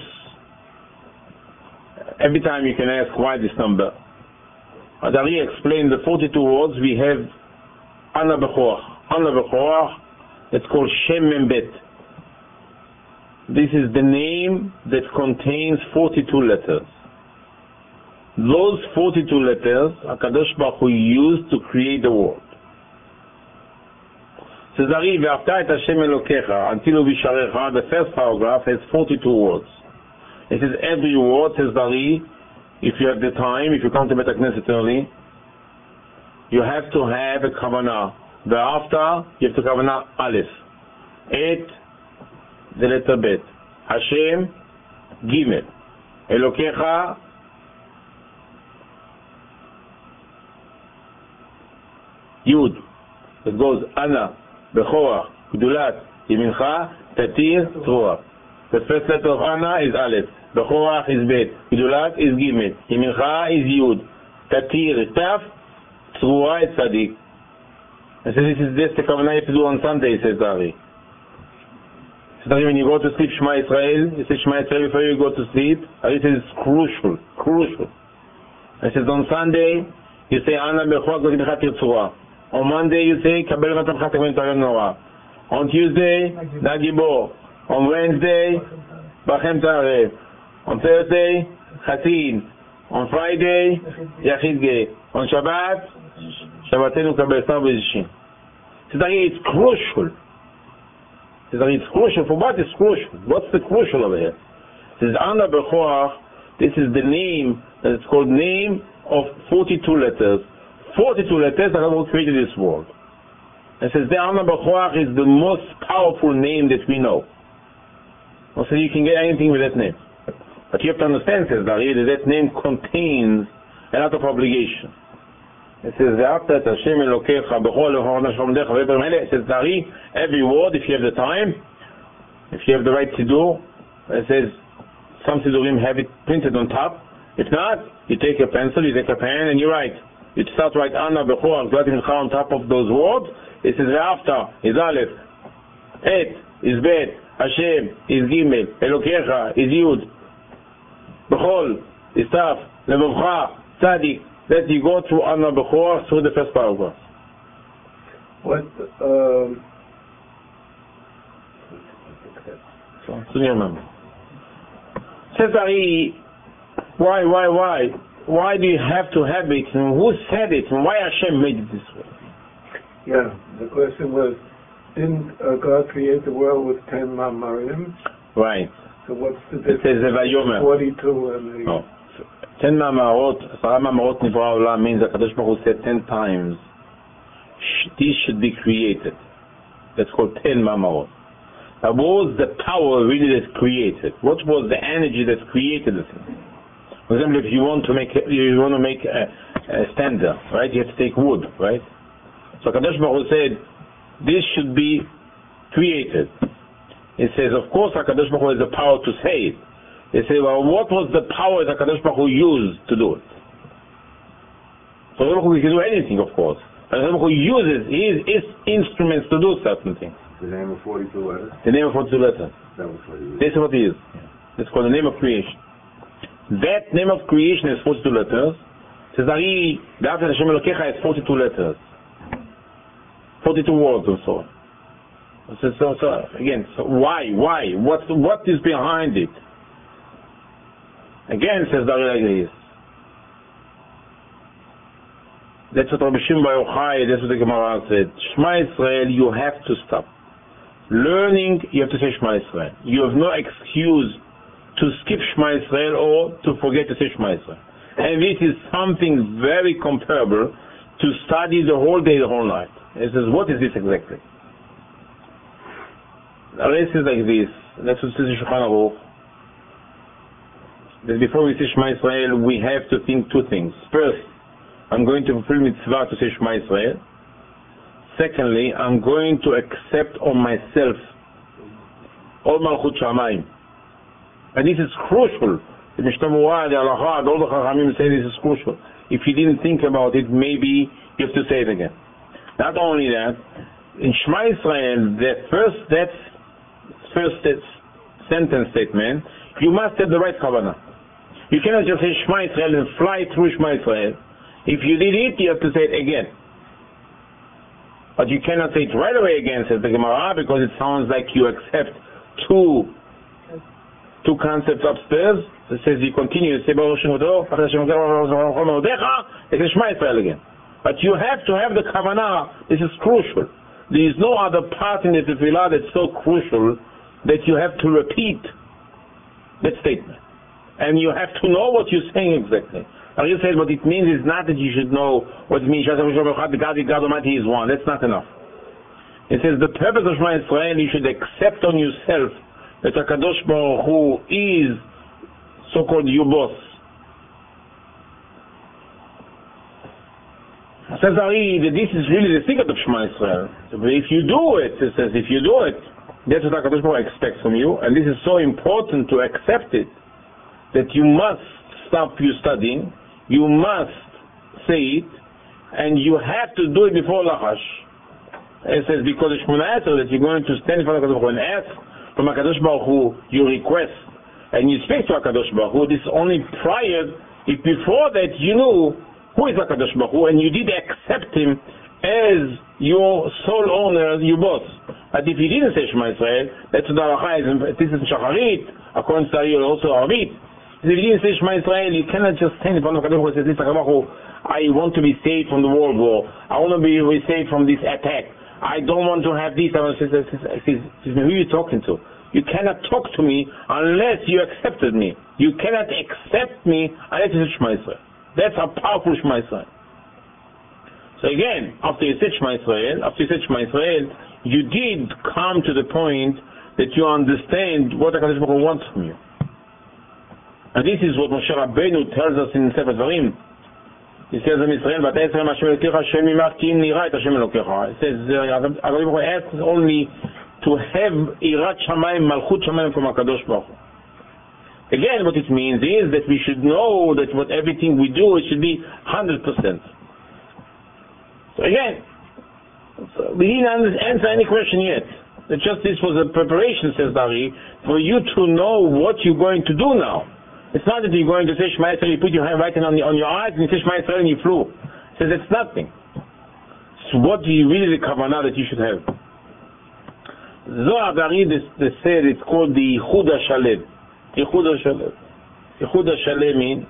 every time you can ask why this number. As Ari explained the forty-two words, we have Ana Bechorach. Ana Bechorach, it's called Shem Mem Bet. This is the name that contains forty-two letters. Those forty-two letters, HaKadosh Baruch Hu used to create the world. Says Ari, Ve'afta et Hashem Elokecha, until Uvisharecha, the first paragraph has forty-two words. It says every word, says Ari, if you have the time, if you come to Bet HaKnesset early, you have to have a kavanah. Ve'afta, you have to kavanah Aleph. Et, the letter Bet. Hashem, Gimel. Elokecha, Yud. It goes Ana, Bechorach, Gdulat, Yemincha, Tatir, Tzruach. The first letter of Ana is Aleph. Bechorach is Bet. Gdulat is Gimel. Yemincha is Yud. Tatir is Taf. Tzruach is Tzadik. I said this is this the kavanah you have to do on Sunday, says Dari. So when you go to sleep, Shema Yisrael, you say Shema Yisrael before you go to sleep. Ari says it's crucial, crucial. I says on Sunday, you say Ana Bechorach Tatir Tzruach. On Monday you say Kabel Vatamcha Tekven Tayon Noah. On Tuesday, Nagibor. On Wednesday, Bachem Tarev. On Thursday, Chatin. On Friday, Yachid Gei. On Shabbat, Shabbatenu Kabel Star B'Zishim. It's crucial. It's crucial. For what is crucial? What's the crucial over here? It says Ana Bechorach. This is the name that is called name of forty-two letters. forty-two letters that have created this world. It says the Anna B'Choach is the most powerful name that we know. So you can get anything with that name. But you have to understand, says Dari, that that name contains a lot of obligation. It says, it says Dari, every word, if you have the time, if you have the right Siddur, it says, some Siddurim have it printed on top. If not, you take a pencil, you take a pen, and you write. You start to write Anna B'Choach on top of those words. It says Ve'afta is Aleph, Et is Bet, Hashem is Gimel, Elokecha is Yud, B'chol is Taf, Levavcha, Tzadik. That you go through Anna B'Choach through the first paragraph. What, um... So, so you remember. Says Ari, why, why, why? Why do you have to have it? And who said it? And why Hashem made it this way? Yeah, the question was, didn't uh, God create the world with ten mamarim? Right. So what's the It says difference? forty-two and the... Oh. ten mamarot, Asara mamarot nivra olam means that Kadosh Baruch Hu said ten times, these should be created. That's called ten mamarot. Now, what was the power really that created? What was the energy that created the thing? For example, if you want to make you want to make a, a standard, right? You have to take wood, right? So Kadosh Baruch Hu said, this should be created. It says, of course, Kadosh Baruch Hu has the power to say it. They say, well, what was the power that Kadosh Baruch Hu used to do it? So Kadosh Baruch Hu can do anything, of course. Kadosh Baruch Hu uses his, his instruments to do certain things. The name of forty-two letters? The name of forty-two letters. That was what he was. This is what he is. It's called the name of creation. That name of creation is forty-two letters. It says, Ari, Ve'afta Hashem Elokecha is forty-two letters. forty-two words or so. So, so, so again, so why, why? What, what is behind it? Again, says Dari like this. That's what Rabbi Shimon Bar Yochai, that's what the Gemara said. Shema Yisrael, you have to stop. Learning, you have to say Shema Yisrael. You have no excuse to skip Shema Yisrael or to forget to say Shema Yisrael. And this is something very comparable to study the whole day, the whole night. It says, what is this exactly? Now, this is like this. That's what says Shulchan Aruch. That before we say Shema Yisrael, we have to think two things. First, I'm going to fulfill mitzvah to say Shema Yisrael. Secondly, I'm going to accept on myself all Malchut Shamayim. And this is crucial. The Mishnah Murad, the Halakha, all the Chachamim say this is crucial. If you didn't think about it, maybe you have to say it again. Not only that, in Shema Yisrael, the first that's first that's sentence statement, you must have the right kavanah. You cannot just say Shema Yisrael and fly through Shema Yisrael. If you did it, you have to say it again. But you cannot say it right away again, says the Gemara, because it sounds like you accept two two concepts upstairs. It says you continue to say Baruch Shem Odo, it says Shema Yisrael again. But you have to have the kavanah. This is crucial. There is no other part in the tefillah that's so crucial that you have to repeat that statement. And you have to know what you're saying exactly. Ari said what it means is not that you should know what it means. God, God Almighty is one. That's not enough. It says the purpose of Shema Yisrael, you should accept on yourself that HaKadosh Baruch Hu is so-called your boss. Says Ari that this is really the secret of Shema Yisrael. So if you do it, it says if you do it, that's what HaKadosh Baruch Hu expects from you, and this is so important to accept it that you must stop your studying, you must say it, and you have to do it before Lachash. It says because it's Shemona Esrei that you're going to stand in front of HaKadosh Baruch Hu and ask from HaKadosh Baruch Hu your request, and you speak to HaKadosh Baruch Hu. This is only prior. If before that you knew who is HaKadosh Baruch Hu and you did accept him as your sole owner, your boss. But if you didn't say Shema Yisrael, that's what the halacha is. This is Shacharit, according to Ari, also Arvit. If you didn't say Shema Yisrael, you cannot just stand in front of HaKadosh Baruch Hu and say, I want to be saved from the world war. I want to be saved from this attack. I don't want to have this. I want to say, who are you talking to? You cannot talk to me unless you accepted me. You cannot accept me unless you say Shema Yisrael. That's how powerful Shema Israel. So again, after you said Shema Israel, after you said Shema Israel, you did come to the point that you understand what HaKadosh Baruch Hu wants from you. And this is what Moshe Rabbeinu tells us in Sefer Dvarim. He says in Israel, "V'ata Yisrael Hashem Elokecha Hashem imach ki im nira et Hashem Elokecha." It says, HaKadosh Baruch Hu asks only to have Irat Shamayim, Malchut Shamayim from HaKadosh Baruch Hu. Again, what it means is that we should know that what everything we do, it should be one hundred percent. So again, so we didn't answer any question yet. That just this was a preparation, says Dari, for you to know what you're going to do now. It's not that you're going to say Shema Yisrael, you put your hand right on, the, on your eyes and you say Shema Yisrael and you flew. It says it's nothing. So what do you really the kavanah that you should have? Zohar Dari, they, they said it's called the Yichud HaShalem. Yichud HaShalem. Yichud HaShalem means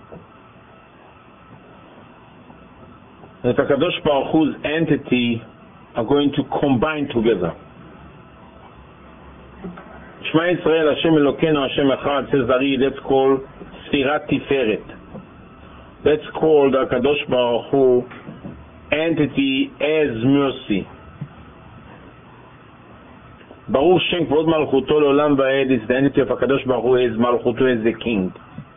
that HaKadosh Baruch Hu's entity are going to combine together. Shema Yisrael, Hashem Elokeinu, Hashem Echad, says Dari, that's called Sfirat Tiferet. That's called HaKadosh Baruch Hu entity as mercy. Baruch Shem Kvod Malchuto Leolam Va'ed is the entity of HaKadosh Baruch Hu as Malchuto as the king.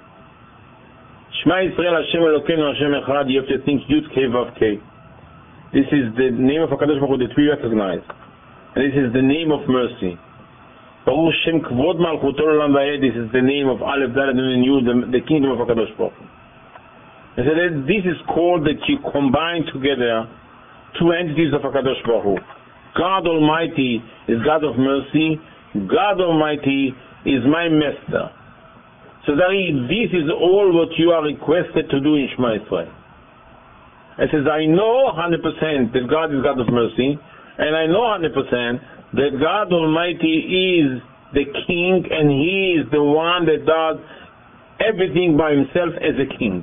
Shema Yisrael, Hashem Elokeinu, Hashem Echad, you have to think Yud Kei Vav Kei. This is the name of HaKadosh Baruch Hu that we recognize. And this is the name of mercy. Baruch Shem Kvod Malchuto Leolam Va'ed, this is the name of Aleph Dalet Nun Yud, the, the kingdom of HaKadosh Baruch Hu. And so that this is called that you combine together two entities of HaKadosh Baruch Hu. God Almighty is God of mercy. God Almighty is my master. So that this is all what you are requested to do in Shema Yisrael. It says, I know one hundred percent that God is God of mercy, and I know one hundred percent that God Almighty is the king, and He is the one that does everything by Himself as a king.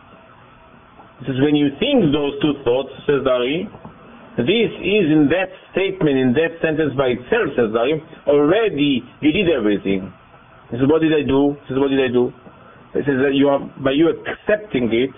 This is when you think those two thoughts, says Dari, this is in that statement, in that sentence by itself, says Dari, already you did everything. He says, what did I do? He says, what did I do? He says that you are, by you accepting it,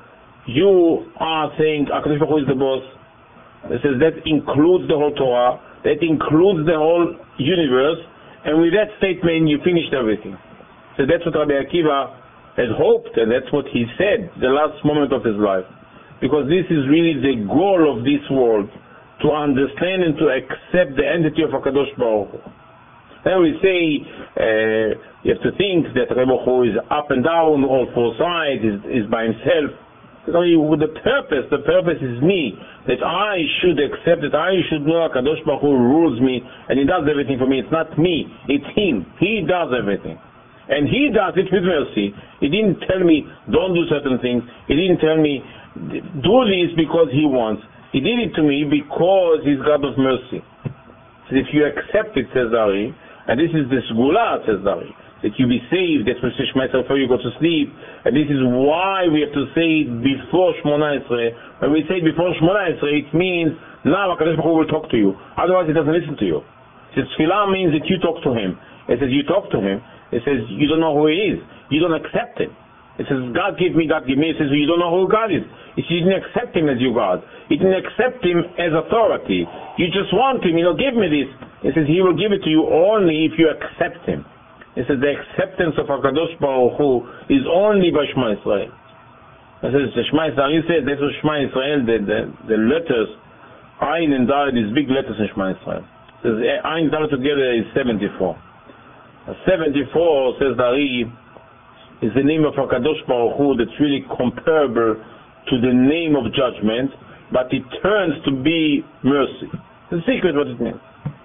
you are saying, HaKadosh Baruch Hu is the boss. He says that includes the whole Torah, that includes the whole universe, and with that statement you finished everything. So that's what Rabbi Akiva had hoped, and that's what he said the last moment of his life. Because this is really the goal of this world, to understand and to accept the entity of HaKadosh Baruch Hu. Then we say, uh, you have to think that HaKadosh Baruch Hu is up and down, all four sides, is, is by himself. With the purpose, the purpose is me, that I should accept it, I should know HaKadosh Baruch Hu rules me, and He does everything for me. It's not me, it's Him. He does everything. And He does it with mercy. He didn't tell me, don't do certain things. He didn't tell me, do this because He wants. He did it to me because He's God of mercy. So if you accept it, says Ari, and this is the Sgula, says Ari, that you be saved, that's what Shema Yisrael before you go to sleep, and this is why we have to say it before Shmona Esrei. When we say it before Shmona Esrei, it means now HaKadosh Baruch Hu will talk to you. Otherwise, He doesn't listen to you. It says Tfilah means that you talk to Him. It says you talk to Him. It says you don't know who He is. You don't accept Him. It says God give me, God give me. It says you don't know who God is. It says you didn't accept Him as your God. You didn't accept Him as authority. You just want Him. You know, give me this. It says He will give it to you only if you accept Him. It says the acceptance of HaKadosh Baruch Hu is only by Shema Yisrael. It says the Shema Yisrael. You said that's what Shema Yisrael, the, the, the letters, Ayin and Dalet is big letters in Shema Yisrael. It says Ayin and Dalet together is seventy-four. seventy-four, says Dari, is the name of HaKadosh Baruch Hu that's really comparable to the name of judgment, but it turns to be mercy. The secret what it means.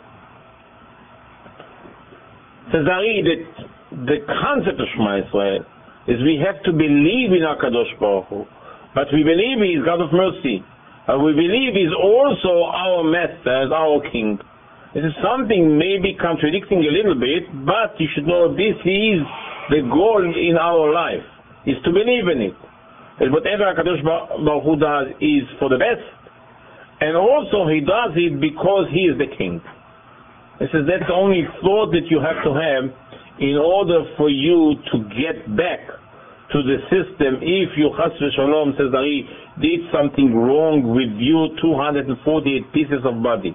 Says Ari that the concept of Shema Yisrael is we have to believe in HaKadosh Baruch Hu, but we believe He is God of mercy, and we believe He is also our master, as our king. This is something maybe contradicting a little bit, but you should know this is the goal in our life, is to believe in it. That whatever HaKadosh Baruch Hu does is for the best, and also He does it because He is the king. This is that's the only thought that you have to have in order for you to get back to the system if you, chas v'shalom, says Ari, did something wrong with you two hundred forty-eight pieces of body.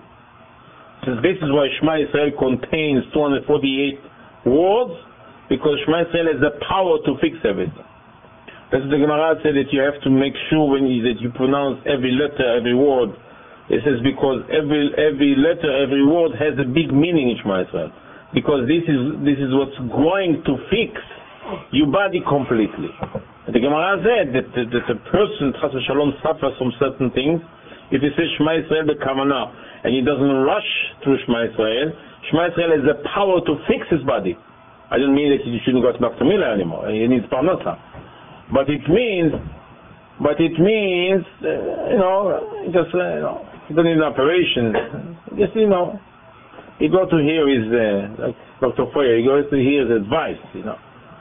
So this is why Shema Yisrael contains two hundred forty-eight words, because Shema Yisrael has the power to fix everything. That's what the Gemara said, that you have to make sure when you, that you pronounce every letter, every word. It says because every every letter, every word has a big meaning in Shema Yisrael. Because this is this is what's going to fix your body completely. And the Gemara said that, that, that a person, chas v'shalom, suffers from certain things. If he says Shema Yisrael b'kavanah and he doesn't rush through Shema Yisrael, Shema Yisrael has the power to fix his body. I don't mean that you shouldn't go to Doctor Miller anymore. He needs parnasa. But it means, but it means, uh, you know, just, uh, you know, you don't need an operation. Just, you know, you go to hear his, uh, like Doctor Foyer, you go to hear his advice, you know.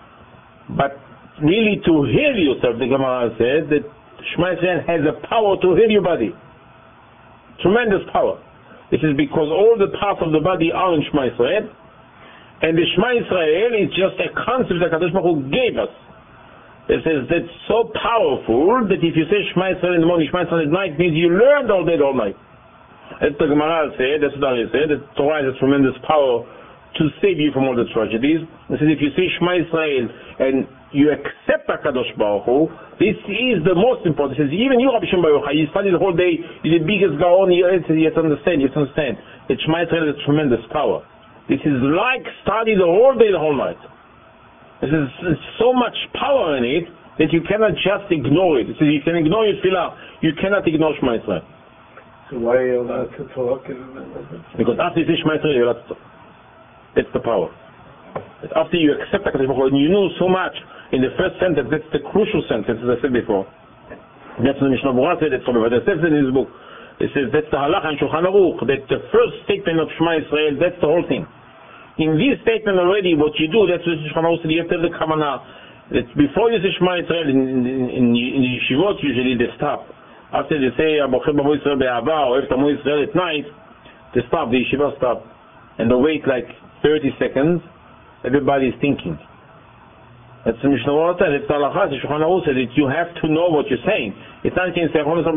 But really to heal yourself, the Gemara said that Shema Yisrael has the power to heal your body. Tremendous power. This is because all the parts of the body are in Shema Yisrael, and the Shema Yisrael is just a concept that Kadosh Baruch Hu gave us. It says that's so powerful that if you say Shema Yisrael in the morning, Shema Yisrael at night, means you learned all day, all night. That's the Gemara said, that's what Ari said, that Torah has a tremendous power to save you from all the tragedies. It says if you say Shema Yisrael and you accept HaKadosh Baruch Hu, this is the most important. It says even you, Rabbi Shimon Bar Yochai, you study the whole day, you're the biggest Gaon, you have to understand, you have to understand that Shema Yisrael has tremendous power. This is like study the whole day, the whole night. This is so much power in it that you cannot just ignore it. It says you can ignore your tefillah, you cannot ignore Shema Yisrael. So why are you allowed to talk? And, because after you say Shema Yisrael, you're allowed to talk. That's the power. After you accept HaKadosh Baruch Hu, and you know so much in the first sentence, that's the crucial sentence, as I said before. That's what Mishnah Berurah said, that's what Rabbi says in his book. It says that's the halacha in Shulchan Aruch, that the first statement of Shema Yisrael, that's the whole thing. In this statement already, what you do, that's what Shulchan Aruch said, you have to have the kavanah. That before you say Shema Yisrael, in, in, in, in yeshivot usually they stop. After they say Abocher B'Amo Yisrael Be'ava or Efta Mo Yisrael at night, they stop, the yeshiva stop. And they wait like thirty seconds, everybody is thinking. That's the Mishnah Berurah, it's the halacha, the Shulchan Aruch said that you have to know what you're saying. It's not saying,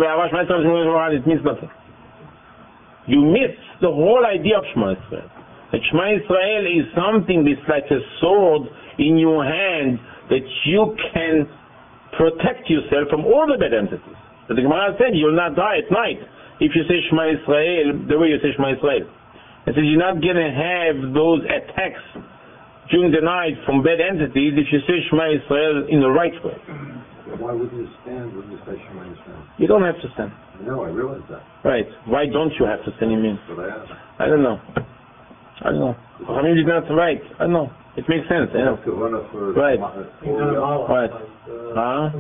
it means nothing. You miss the whole idea of Shema Yisrael. That Shema Yisrael is something that's like a sword in your hand that you can protect yourself from all the bad entities. So the Gemara said you'll not die at night if you say Shema Yisrael the way you say Shema Yisrael. It says you're not going to have those attacks during the night from bad entities if you say Shema Yisrael in the right way. Why wouldn't you stand when you say Shema Yisrael? You don't have to stand. No, I realize that. Right. Why don't you have to stand, you mean? That's what I asked. I don't know. I don't know. I mean, it's not right. I don't know. It makes sense. You Yeah. have to run it for... Right. for Right. Huh?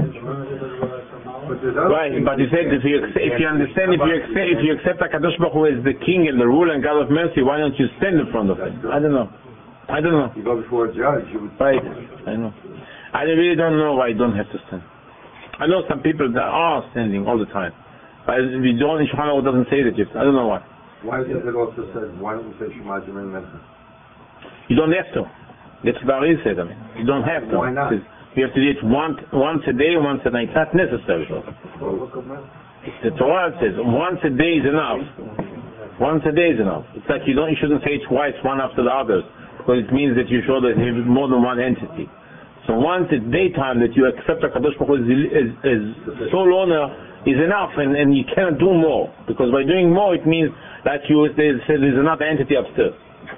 But there's other Right, things but you said if you accept, if you understand, if you accept, if you accept HaKadosh Baruch Hu as the King and the ruler and God of mercy, why don't you stand in front of Him? I don't know. I don't know. You go before a judge, you would... Right, I know. I really don't know why you don't have to stand. I know some people that are standing all the time, but we don't. Shulchan Aruch doesn't say that. I don't know why. Why isn't it also said, why don't we say Shema Jimin Mesa? You don't have to. That's what Ari said. I mean, you don't have to. Why not? You have to do it once, once a day, once a night. It's not necessary. Well, The Torah says once a day is enough. Once a day is enough. It's like you don't. You shouldn't say it twice, one after the others, because it means that you show that you have more than one entity. So once it's daytime that you accept HaKadosh Baruch Hu as, as, as sole owner is enough, and, and you cannot do more, because by doing more it means that you there's, there's another entity upstairs.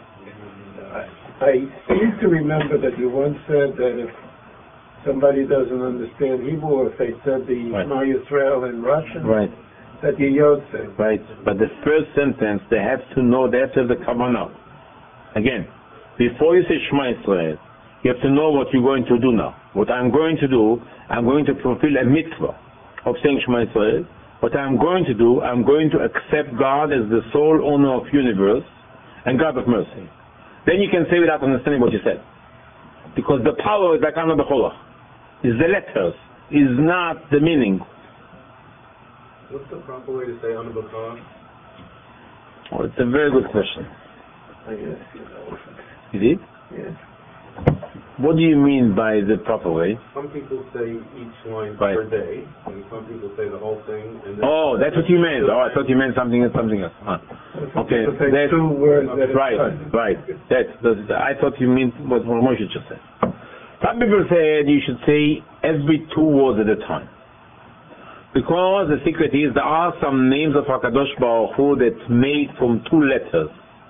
I seem to remember that you once said that if somebody doesn't understand Hebrew, or if they said the Right. Shema Yisrael in Russian, Right. that you Yotze. Right. But the first sentence they have to know, they have to have the kavanah. Again, before you say Shema Yisrael, you have to know what you're going to do now. What I'm going to do, I'm going to fulfill a mitzvah of saying Shema Yisrael. What I'm going to do, I'm going to accept God as the sole owner of universe and God of mercy. Then you can say without understanding what you said. Because the power is like Ana B'Cholach. Is the letters, is not the meaning. What's the proper way to say Ana B'Cholach? Oh, it's a very good question. I guess, you know. You did? Yes. What do you mean by the proper way? Some people say each line Right. per day, and some people say the whole thing. And then Oh, that's what you meant. Oh, I thought you meant something else, something else. Huh. Okay, To say that's two words at a right, time. right. That's, that's, I thought you meant what Moshe just said. Some people said you should say every two words at a time. Because the secret is there are some names of HaKadosh Baruch Hu that's made from two letters.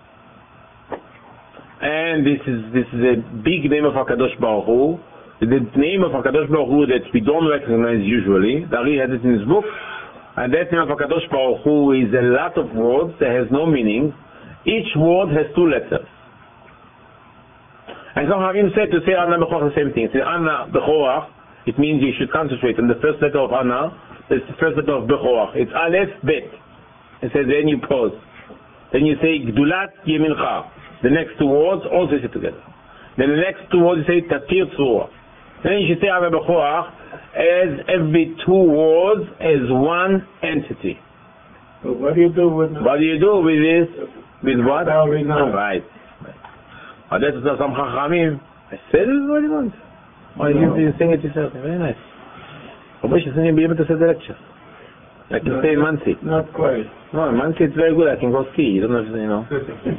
And this is this is a big name of HaKadosh Baruch Hu. The name of HaKadosh Baruch Hu that we don't recognize usually. Dari has it in his book. And that name of HaKadosh Baruch Hu is a lot of words that has no meaning. Each word has two letters. And some Havim said to say Anna Bechorach the same thing. Say Anna Bechorach, it means you should concentrate on the first letter of Anna. It's the first letter of Bechorach. It's Aleph Bet. It says then you pause. Then you say Gdulat Yemincha. The next two words also sit together. Then the next two words you say Tatir Tzurah. Then you should say Anna Bechorach as every two words as one entity. But what do you do with What do you do with this? With what? Now we know. Right. Oh, that's what some Chachamim. I said it, what do you want? Oh, you, you sing it yourself. Very nice. I wish I be able to say the lecture. I can No, say in Muncie. Not quite. No, in Muncie it's very good. I can go ski. You don't have to, you know.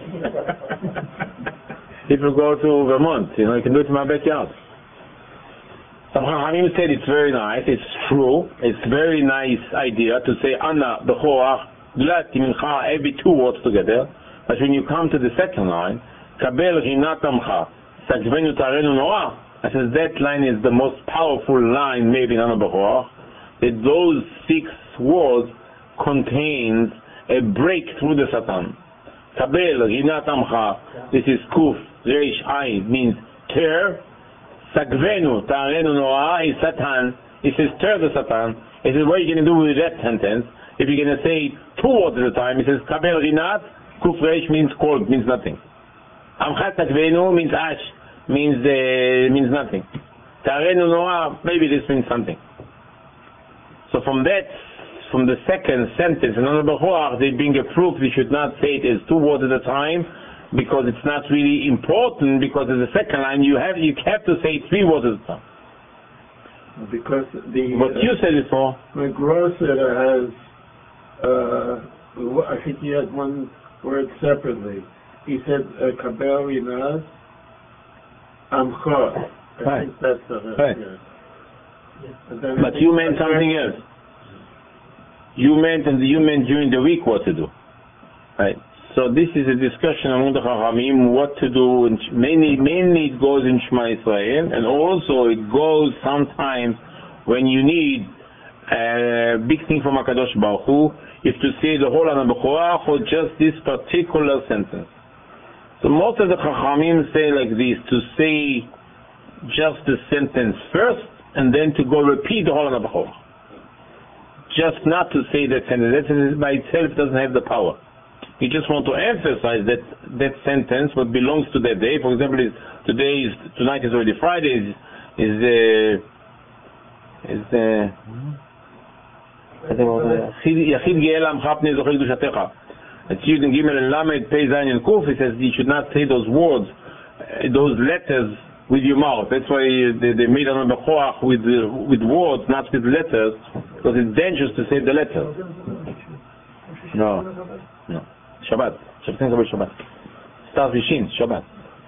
People go to Vermont. You know, you can do it in my backyard. Some Chachamim said it's very nice. It's true. It's very nice idea to say Anna Bechorach Gdulat Yemincha every two words together. But when you come to the second line, Kabel Rinat Amcha Sagvenu Tarenu Noah, I says that line is the most powerful line made in Anna Bechorach. That those six words contains a break through the Satan. Kabel Rinat Amcha, this is Kuf Reish Ayin, means tear. Sagvenu Tarenu Noah is Satan. It says tear the Satan. It says what are you going to do with that sentence? If you're going to say two words at a time, it says Kabel Rinat, Kuf Reish means cold, means nothing. Amchat Sagvenu means ash, means uh, means nothing. Tarenu Noah, maybe this means something. So from that, from the second sentence in Anna Bechorach, they bring a proof we should not say it as two words at a time, because it's not really important, because in the second line you have you have to say three words at a time. Because the What you said before, my grocer has, uh, I think he had one word separately. He said Kabel Rinat Amcha. I Right. think that's the Right. yeah. And then I but think you meant the something third- else. You meant and you meant during the week what to do, right? So this is a discussion among the Chachamim what to do. And mainly, mainly it goes in Shema Yisrael, and also it goes sometimes when you need a big thing from HaKadosh Baruch Hu, if to say the whole Anna Bechorach or just this particular sentence. So most of the Chachamim say like this, to say just the sentence first, and then to go repeat the whole Anna Bechorach. Just not to say that sentence. That sentence by itself doesn't have the power. You just want to emphasize that that sentence, what belongs to that day. For example, is today is tonight is already Friday. Is is the is the Yachid Ge'el Amcha Pnei Zochei Kedushatecha. It's used in Gimel and Lamed Pei Zayin and Kuf. It says you should not say those words, uh, those letters with your mouth. That's why they, they made Anna Bechorach with uh, with words, not with letters, because it's dangerous to say the letters. No, no. Shabbat. Shabbat. Shabbat. Start with Shin. Shabbat.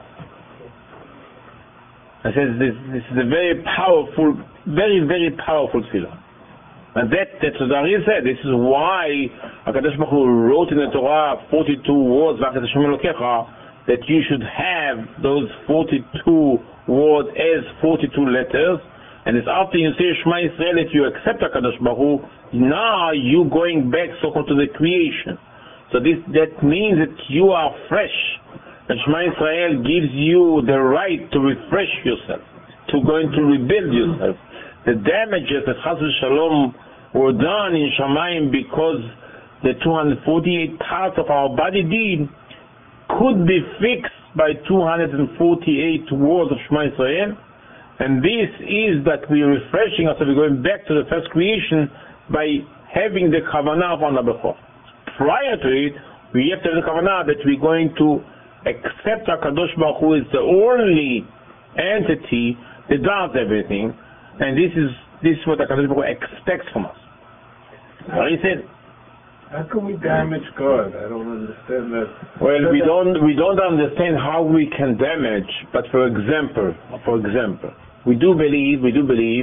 I says this, this is a very powerful, very, very powerful tefillah. And that, that's what Ari said. This is why HaKadosh Baruch Hu wrote in the Torah forty-two words, that you should have those forty-two words as forty-two letters. And it's after you say Shema Yisrael that you accept HaKadosh Baruch Hu, now you going back so-called to the creation. So this that means that you are fresh. And Shema Yisrael gives you the right to refresh yourself, to go into rebuild yourself. The damages that Chas v'Shalom were done in Shamayim because the two hundred forty-eight parts of our body did could be fixed by two hundred forty-eight words of Shema Yisrael. And this is that we're refreshing ourselves, we're going back to the first creation by having the kavanah of Anna Bechorach. Prior to it, we have to have the kavanah that we're going to accept HaKadosh Baruch Hu is the only entity that does everything, and this is this is what HaKadosh Baruch Hu expects from us. So he said, how can we damage God? I don't understand that. well, we don't we don't understand how we can damage, but for example, for example, we do believe we do believe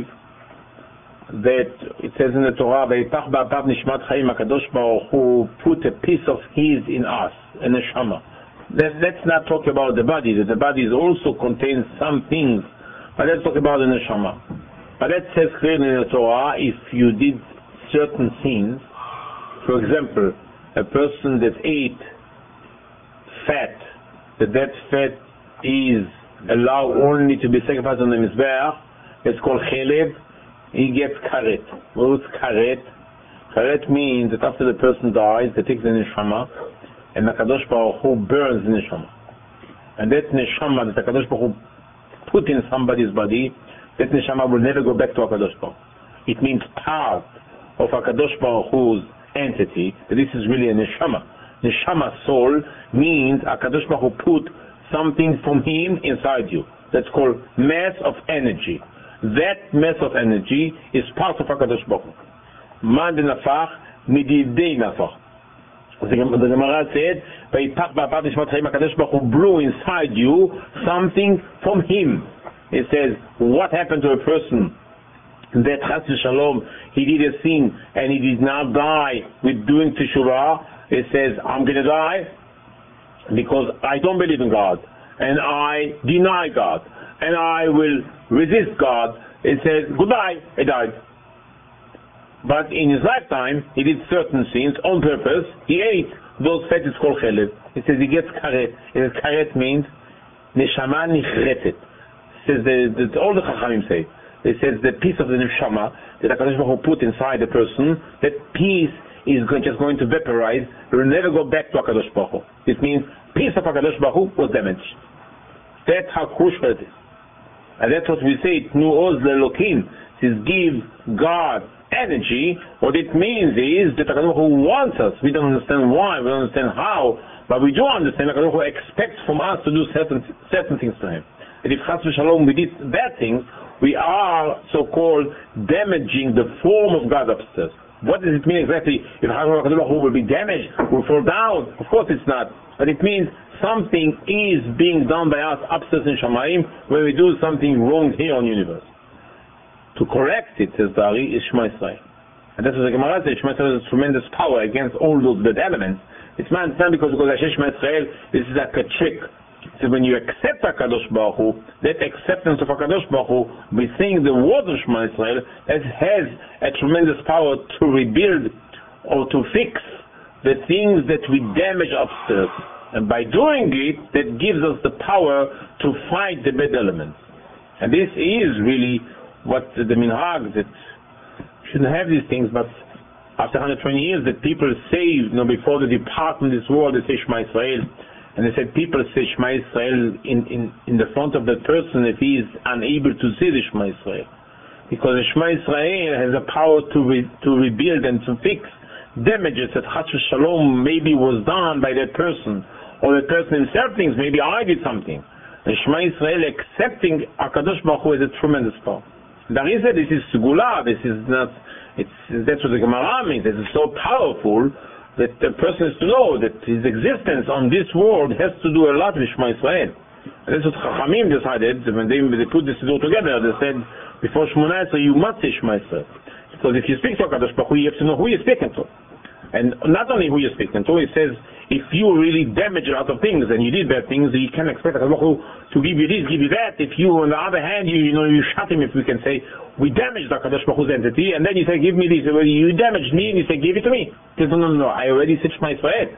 that it says in the Torah, "Vayipach ba'apav nishmat chayim." HaKadosh Baruch Hu put a piece of His in us, a neshama. Let, let's not talk about the body. That the body also contains some things, but let's talk about the neshama. But that says clearly in the Torah, if you did certain things, for example, a person that ate fat, that that fat is allowed only to be sacrificed on the mizbeach, it's called chelev, he gets karet. What is karet? Karet means that after the person dies, they take the neshama, and HaKadosh Baruch Hu burns the neshama. And that neshama that HaKadosh Baruch Hu put in somebody's body, that neshama will never go back to HaKadosh Baruch Hu. It means part of HaKadosh Baruch Hu's entity, that this is really a neshama. Neshama soul means HaKadosh Baruch Hu put something from Him inside you. That's called mass of energy. That mass of energy is part of HaKadosh Baruch Hu. Man de nafach mididei nafach. The Gemara said, "Vayipach ba'apav nishmat chayim." HaKadosh Baruch Hu blew inside you something from Him. It says, what happened to a person that chas v'shalom, he did a sin and he did not die with doing teshuvah? It says, I'm going to die because I don't believe in God and I deny God and I will resist God. It says, goodbye, he died. But in his lifetime, he did certain sins on purpose. He ate those fat, it's called chelev. It says he gets karet. It says karet means neshama nichretet. It says the, the, all the chachamim say. It says the piece of the neshama that HaKadosh Baruch Hu put inside the person, that piece is going, just going to vaporize. It will never go back to HaKadosh Baruch Hu. It means piece of HaKadosh Baruch Hu was damaged. That's how crucial it is. And that's what we say, Tnu Oz Le'Elokim. It is give God energy. What it means is that HaKadosh Baruch Hu wants us. We don't understand why, we don't understand how, but we do understand HaKadosh Baruch Hu expects from us to do certain, certain things to Him. And if chas v'shalom we did bad things, we are so-called damaging the form of God upstairs. What does it mean exactly? If HaKadosh Baruch Hu will be damaged, will fall down? Of course it's not. But it means something is being done by us upstairs in Shamayim when we do something wrong here on the universe. To correct it, says the Ari, is Shema Yisrael. And that's what the Gemara says. Shema Yisrael has tremendous power against all those bad elements. It's not because because Shema Yisrael, this is like a trick. So when you accept HaKadosh Baruch Hu, that acceptance of HaKadosh Baruch Hu, we think the word of Shema Yisrael has, has a tremendous power to rebuild or to fix the things that we damage upstairs. And by doing it, that gives us the power to fight the bad elements. And this is really what the minhag, that shouldn't have these things, but after one hundred twenty years that people say, you know, before they depart from this world, they say Shema Yisrael. And they said people say Shema Yisrael in, in, in the front of the person if he is unable to say the Shema Yisrael. Because the Shema Yisrael has a power to re, to rebuild and to fix damages that chas v'shalom maybe was done by that person. Or the person himself thinks maybe I did something. The Shema Yisrael accepting HaKadosh Baruch Hu is a tremendous power. There is a, this is Segula, this is not, it's, that's what the Gemara means. It is so powerful that the person has to know that his existence on this world has to do a lot with Shema Yisrael. And that's what Chachamim decided, when they, they put this two together, they said, before Shemona Esrei, you must say Shema Yisrael. Because if you speak to HaKadosh Baruch Hu, you have to know who you're speaking to. And not only who you're speaking to, it says, if you really damage a lot of things, and you did bad things, you can expect HaKadosh Baruch Hu to give you this, give you that. If you, on the other hand, you, you know, you shut him, if we can say, we damaged HaKadosh Baruch Hu's entity, and then you say, give me this. Well, you damaged me, and you say, give it to me. He says, no, no, no, I already said Shema Yisrael.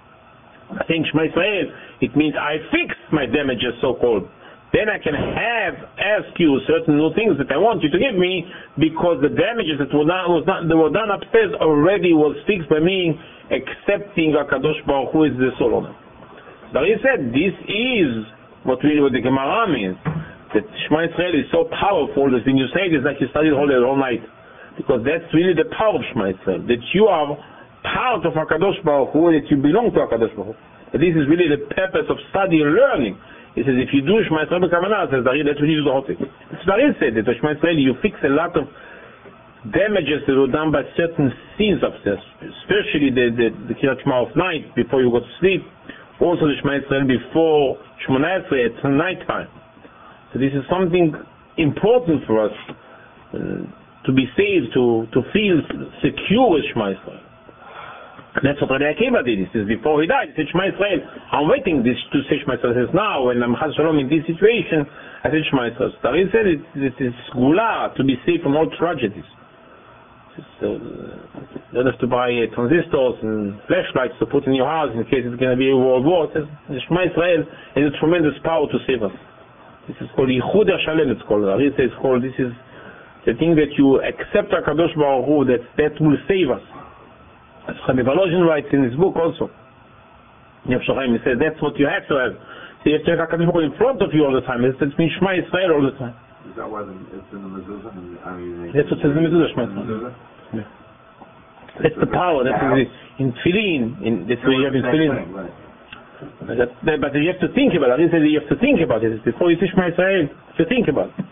I think Shema Yisrael, it means I fixed my damages, so-called. Then I can have, ask you certain new things that I want you to give me, because the damages that were, not, was not, that were done upstairs already was fixed by me, accepting HaKadosh Baruch Hu is the Solomon. But he said, this is what really what the Gemara means, that Shema Yisrael is so powerful that when you say it, it's like you studied all, all night. Because that's really the power of Shema Yisrael, that you are part of HaKadosh Baruch Hu, that you belong to HaKadosh Baruch Hu. That this is really the purpose of study and learning. He says, if you do Shema Yisrael b'kavanah, says the Ari, that's what you do the whole thing. So the Ari said that Shema Yisrael, you fix a lot of damages that were done by certain scenes upstairs, especially the the, the Kriyat Shema of night before you go to sleep. Also the Shema Yisrael before Shemona Esrei at night time. So this is something important for us uh, to be saved, to to feel secure with Shema Yisrael. That's what Rabbi Akiva did. He says before he died, he said Shema Yisrael. I'm waiting this to say Shema Yisrael. He says now when I'm Chas Shalom in this situation, I said Shema Yisrael. So he said it, it is gula to be safe from all tragedies. So, uh, you don't have to buy uh, transistors and flashlights to put in your house in case it's going to be a world war. It says the Shema Yisrael has a tremendous power to save us. This is called Yichud HaShalem. It's called. Ari says it's called. This is the thing that you accept HaKadosh Baruch Hu, that that will save us. As Rabbi Volozhin writes in his book also. He says that's what you have to have. So you have to have HaKadosh Baruch Hu in front of you all the time. It's means Shema Yisrael all the time. Is that why the, it's in the mezuzah? I mean, That's what says in the mezuzah, Shema Yisrael. Yeah. That's the power. That's in, the, in Tefillin. In that's what you have in Tefillin. Right. That, that, but you have to think about it. I didn't say that you have to think about it. It's before you say Shema Yisrael, you have to think about it.